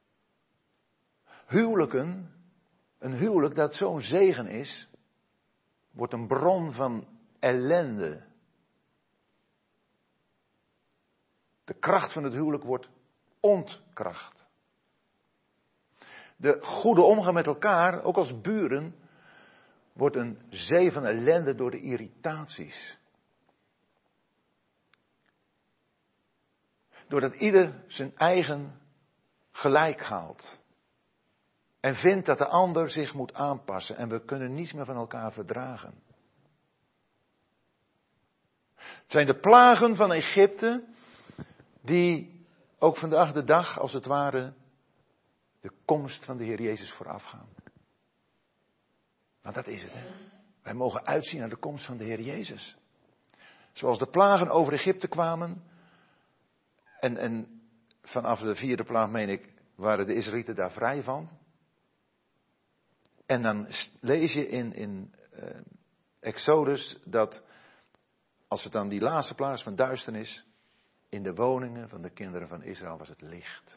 Huwelijken, een huwelijk dat zo'n zegen is, wordt een bron van ellende. De kracht van het huwelijk wordt ontkracht. De goede omgang met elkaar, ook als buren, wordt een zee van ellende door de irritaties. Doordat ieder zijn eigen gelijk haalt. En vindt dat de ander zich moet aanpassen. En we kunnen niets meer van elkaar verdragen. Het zijn de plagen van Egypte die ook vandaag de dag als het ware de komst van de Heer Jezus voorafgaan. Want dat is het. Hè? Wij mogen uitzien naar de komst van de Heer Jezus. Zoals de plagen over Egypte kwamen. En vanaf de 4e plaag, meen ik, waren de Israëlieten daar vrij van. En dan lees je in Exodus dat, als het dan die laatste plaats van duisternis, in de woningen van de kinderen van Israël was het licht.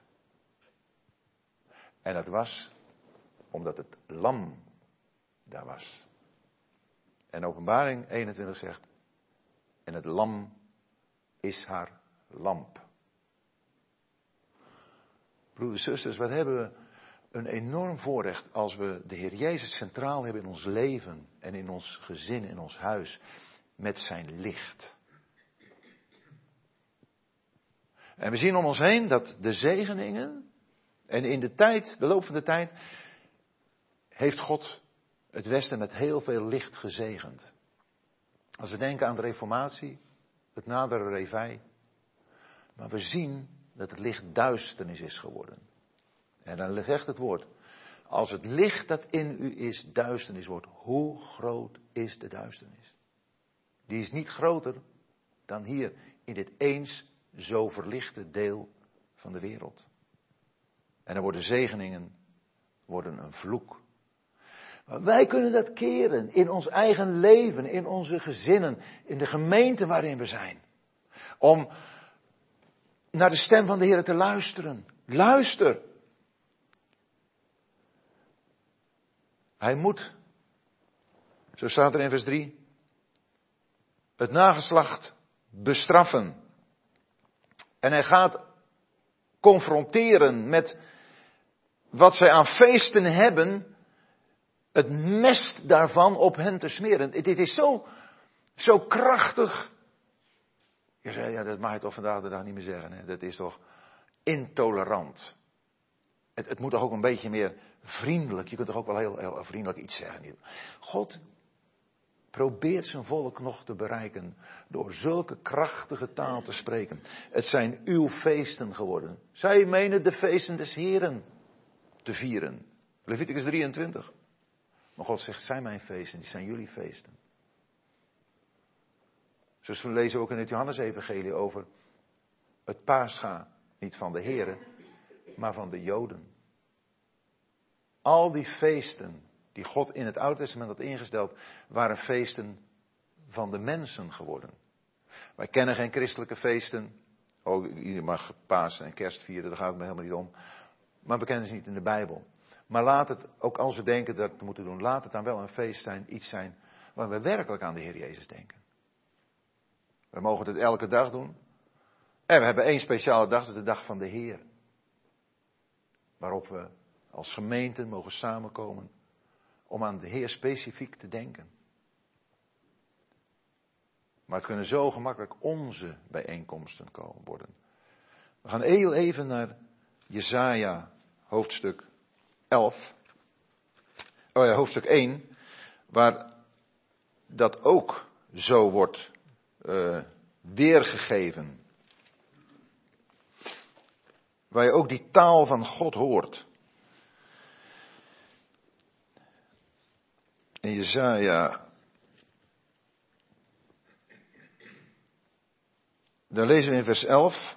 En dat was omdat het lam daar was. En Openbaring 21 zegt, en het lam is haar lamp. Broeders en zusters, wat hebben we een enorm voorrecht als we de Heer Jezus centraal hebben in ons leven en in ons gezin, in ons huis, met zijn licht. En we zien om ons heen dat de zegeningen, en in de loop van de tijd, heeft God het Westen met heel veel licht gezegend. Als we denken aan de Reformatie, het nadere Reveil. Maar we zien dat het licht duisternis is geworden. En dan zegt het woord, als het licht dat in u is duisternis wordt, hoe groot is de duisternis? Die is niet groter dan hier in dit eens zo verlichte deel van de wereld. En dan worden zegeningen een vloek. Maar wij kunnen dat keren in ons eigen leven, in onze gezinnen, in de gemeente waarin we zijn. Om naar de stem van de Heer te luisteren. Luister. Hij moet, zo staat er in vers 3, het nageslacht bestraffen. En hij gaat confronteren met wat zij aan feesten hebben, het mest daarvan op hen te smeren. Dit is zo krachtig. Je zei, ja, dat mag je toch vandaag de dag niet meer zeggen. Hè? Dat is toch intolerant. Het moet toch ook een beetje meer vriendelijk. Je kunt toch ook wel heel vriendelijk iets zeggen. God probeert zijn volk nog te bereiken door zulke krachtige taal te spreken. Het zijn uw feesten geworden. Zij menen de feesten des Heren te vieren. Leviticus 23. Maar God zegt, zijn mijn feesten, die zijn jullie feesten. Zoals we lezen ook in het Johannesevangelie over het Pascha, niet van de Heren, maar van de Joden. Al die feesten die God in het Oude Testament had ingesteld, waren feesten van de mensen geworden. Wij kennen geen christelijke feesten. Oh, iedereen mag Pasen en Kerst vieren, daar gaat het me helemaal niet om. Maar we kennen ze niet in de Bijbel. Maar laat het, ook als we denken dat we moeten doen, laat het dan wel een feest zijn, iets zijn waar we werkelijk aan de Heer Jezus denken. We mogen het elke dag doen. En we hebben één speciale dag, dat is de dag van de Heer. Waarop we als gemeente mogen samenkomen om aan de Heer specifiek te denken. Maar het kunnen zo gemakkelijk onze bijeenkomsten worden. We gaan heel even naar Jesaja hoofdstuk 11. Hoofdstuk 1. Waar dat ook zo wordt weergegeven. Waar je ook die taal van God hoort. In Jesaja. Dan lezen we in vers 11.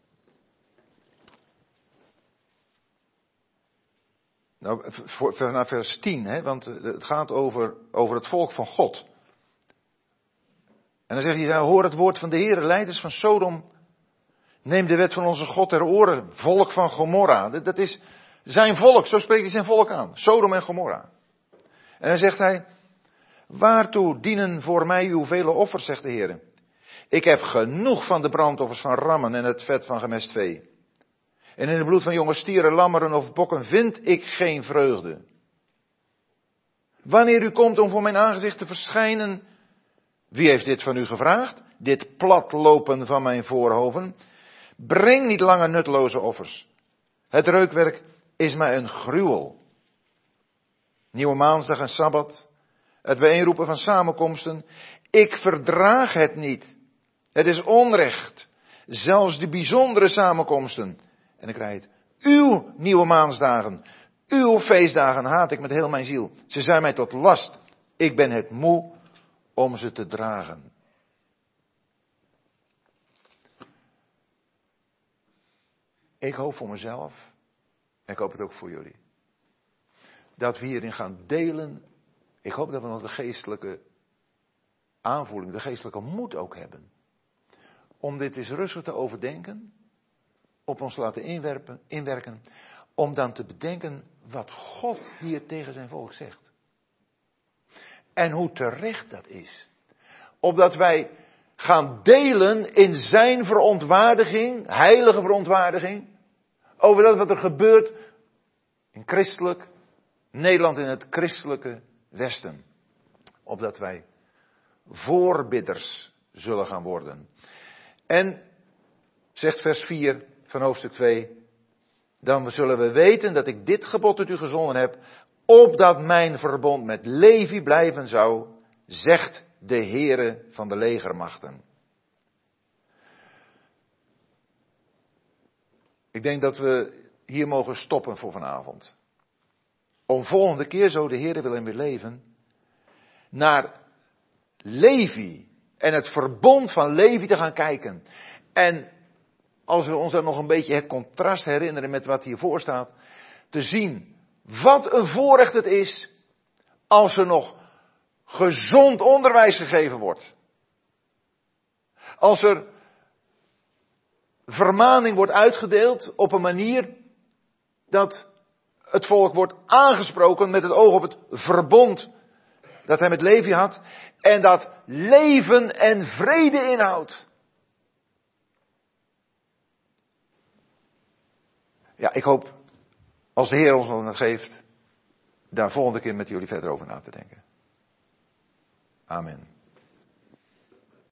Nou, naar vers 10, hè, want het gaat over het volk van God. En dan zegt hij, ja, hoor het woord van de Heer, leiders van Sodom. Neem de wet van onze God ter oren, volk van Gomorra. Dat is zijn volk, zo spreekt hij zijn volk aan. Sodom en Gomorra. En dan zegt hij, waartoe dienen voor mij uw vele offers, zegt de Heer. Ik heb genoeg van de brandoffers van rammen en het vet van gemest vee. En in het bloed van jonge stieren, lammeren of bokken vind ik geen vreugde. Wanneer u komt om voor mijn aangezicht te verschijnen, wie heeft dit van u gevraagd? Dit platlopen van mijn voorhoven. Breng niet langer nutteloze offers. Het reukwerk is mij een gruwel. Nieuwe maansdag en sabbat. Het bijeenroepen van samenkomsten. Ik verdraag het niet. Het is onrecht. Zelfs de bijzondere samenkomsten. En ik rijd. Uw nieuwe maansdagen. Uw feestdagen haat ik met heel mijn ziel. Ze zijn mij tot last. Ik ben het moe om ze te dragen. Ik hoop voor mezelf, en ik hoop het ook voor jullie, dat we hierin gaan delen. Ik hoop dat we nog de geestelijke aanvoeling, de geestelijke moed ook hebben. Om dit eens rustig te overdenken, op ons te laten inwerken, om dan te bedenken wat God hier tegen zijn volk zegt. En hoe terecht dat is. Opdat wij gaan delen in zijn verontwaardiging, heilige verontwaardiging, over dat wat er gebeurt in christelijk Nederland, in het christelijke Westen. Opdat wij voorbidders zullen gaan worden. En, zegt vers 4 van hoofdstuk 2, dan zullen we weten dat ik dit gebod tot u gezonden heb, opdat mijn verbond met Levi blijven zou, zegt de Heere van de legermachten. Ik denk dat we hier mogen stoppen voor vanavond. Om volgende keer, zo de Heere wil en weer leven, naar Levi en het verbond van Levi te gaan kijken. En als we ons dan nog een beetje het contrast herinneren met wat hiervoor staat, te zien wat een voorrecht het is als er nog gezond onderwijs gegeven wordt. Als er vermaning wordt uitgedeeld op een manier dat het volk wordt aangesproken met het oog op het verbond dat hij met Levi had. En dat leven en vrede inhoudt. Ja, ik hoop, als de Heer ons nog geeft, daar volgende keer met jullie verder over na te denken. Amen.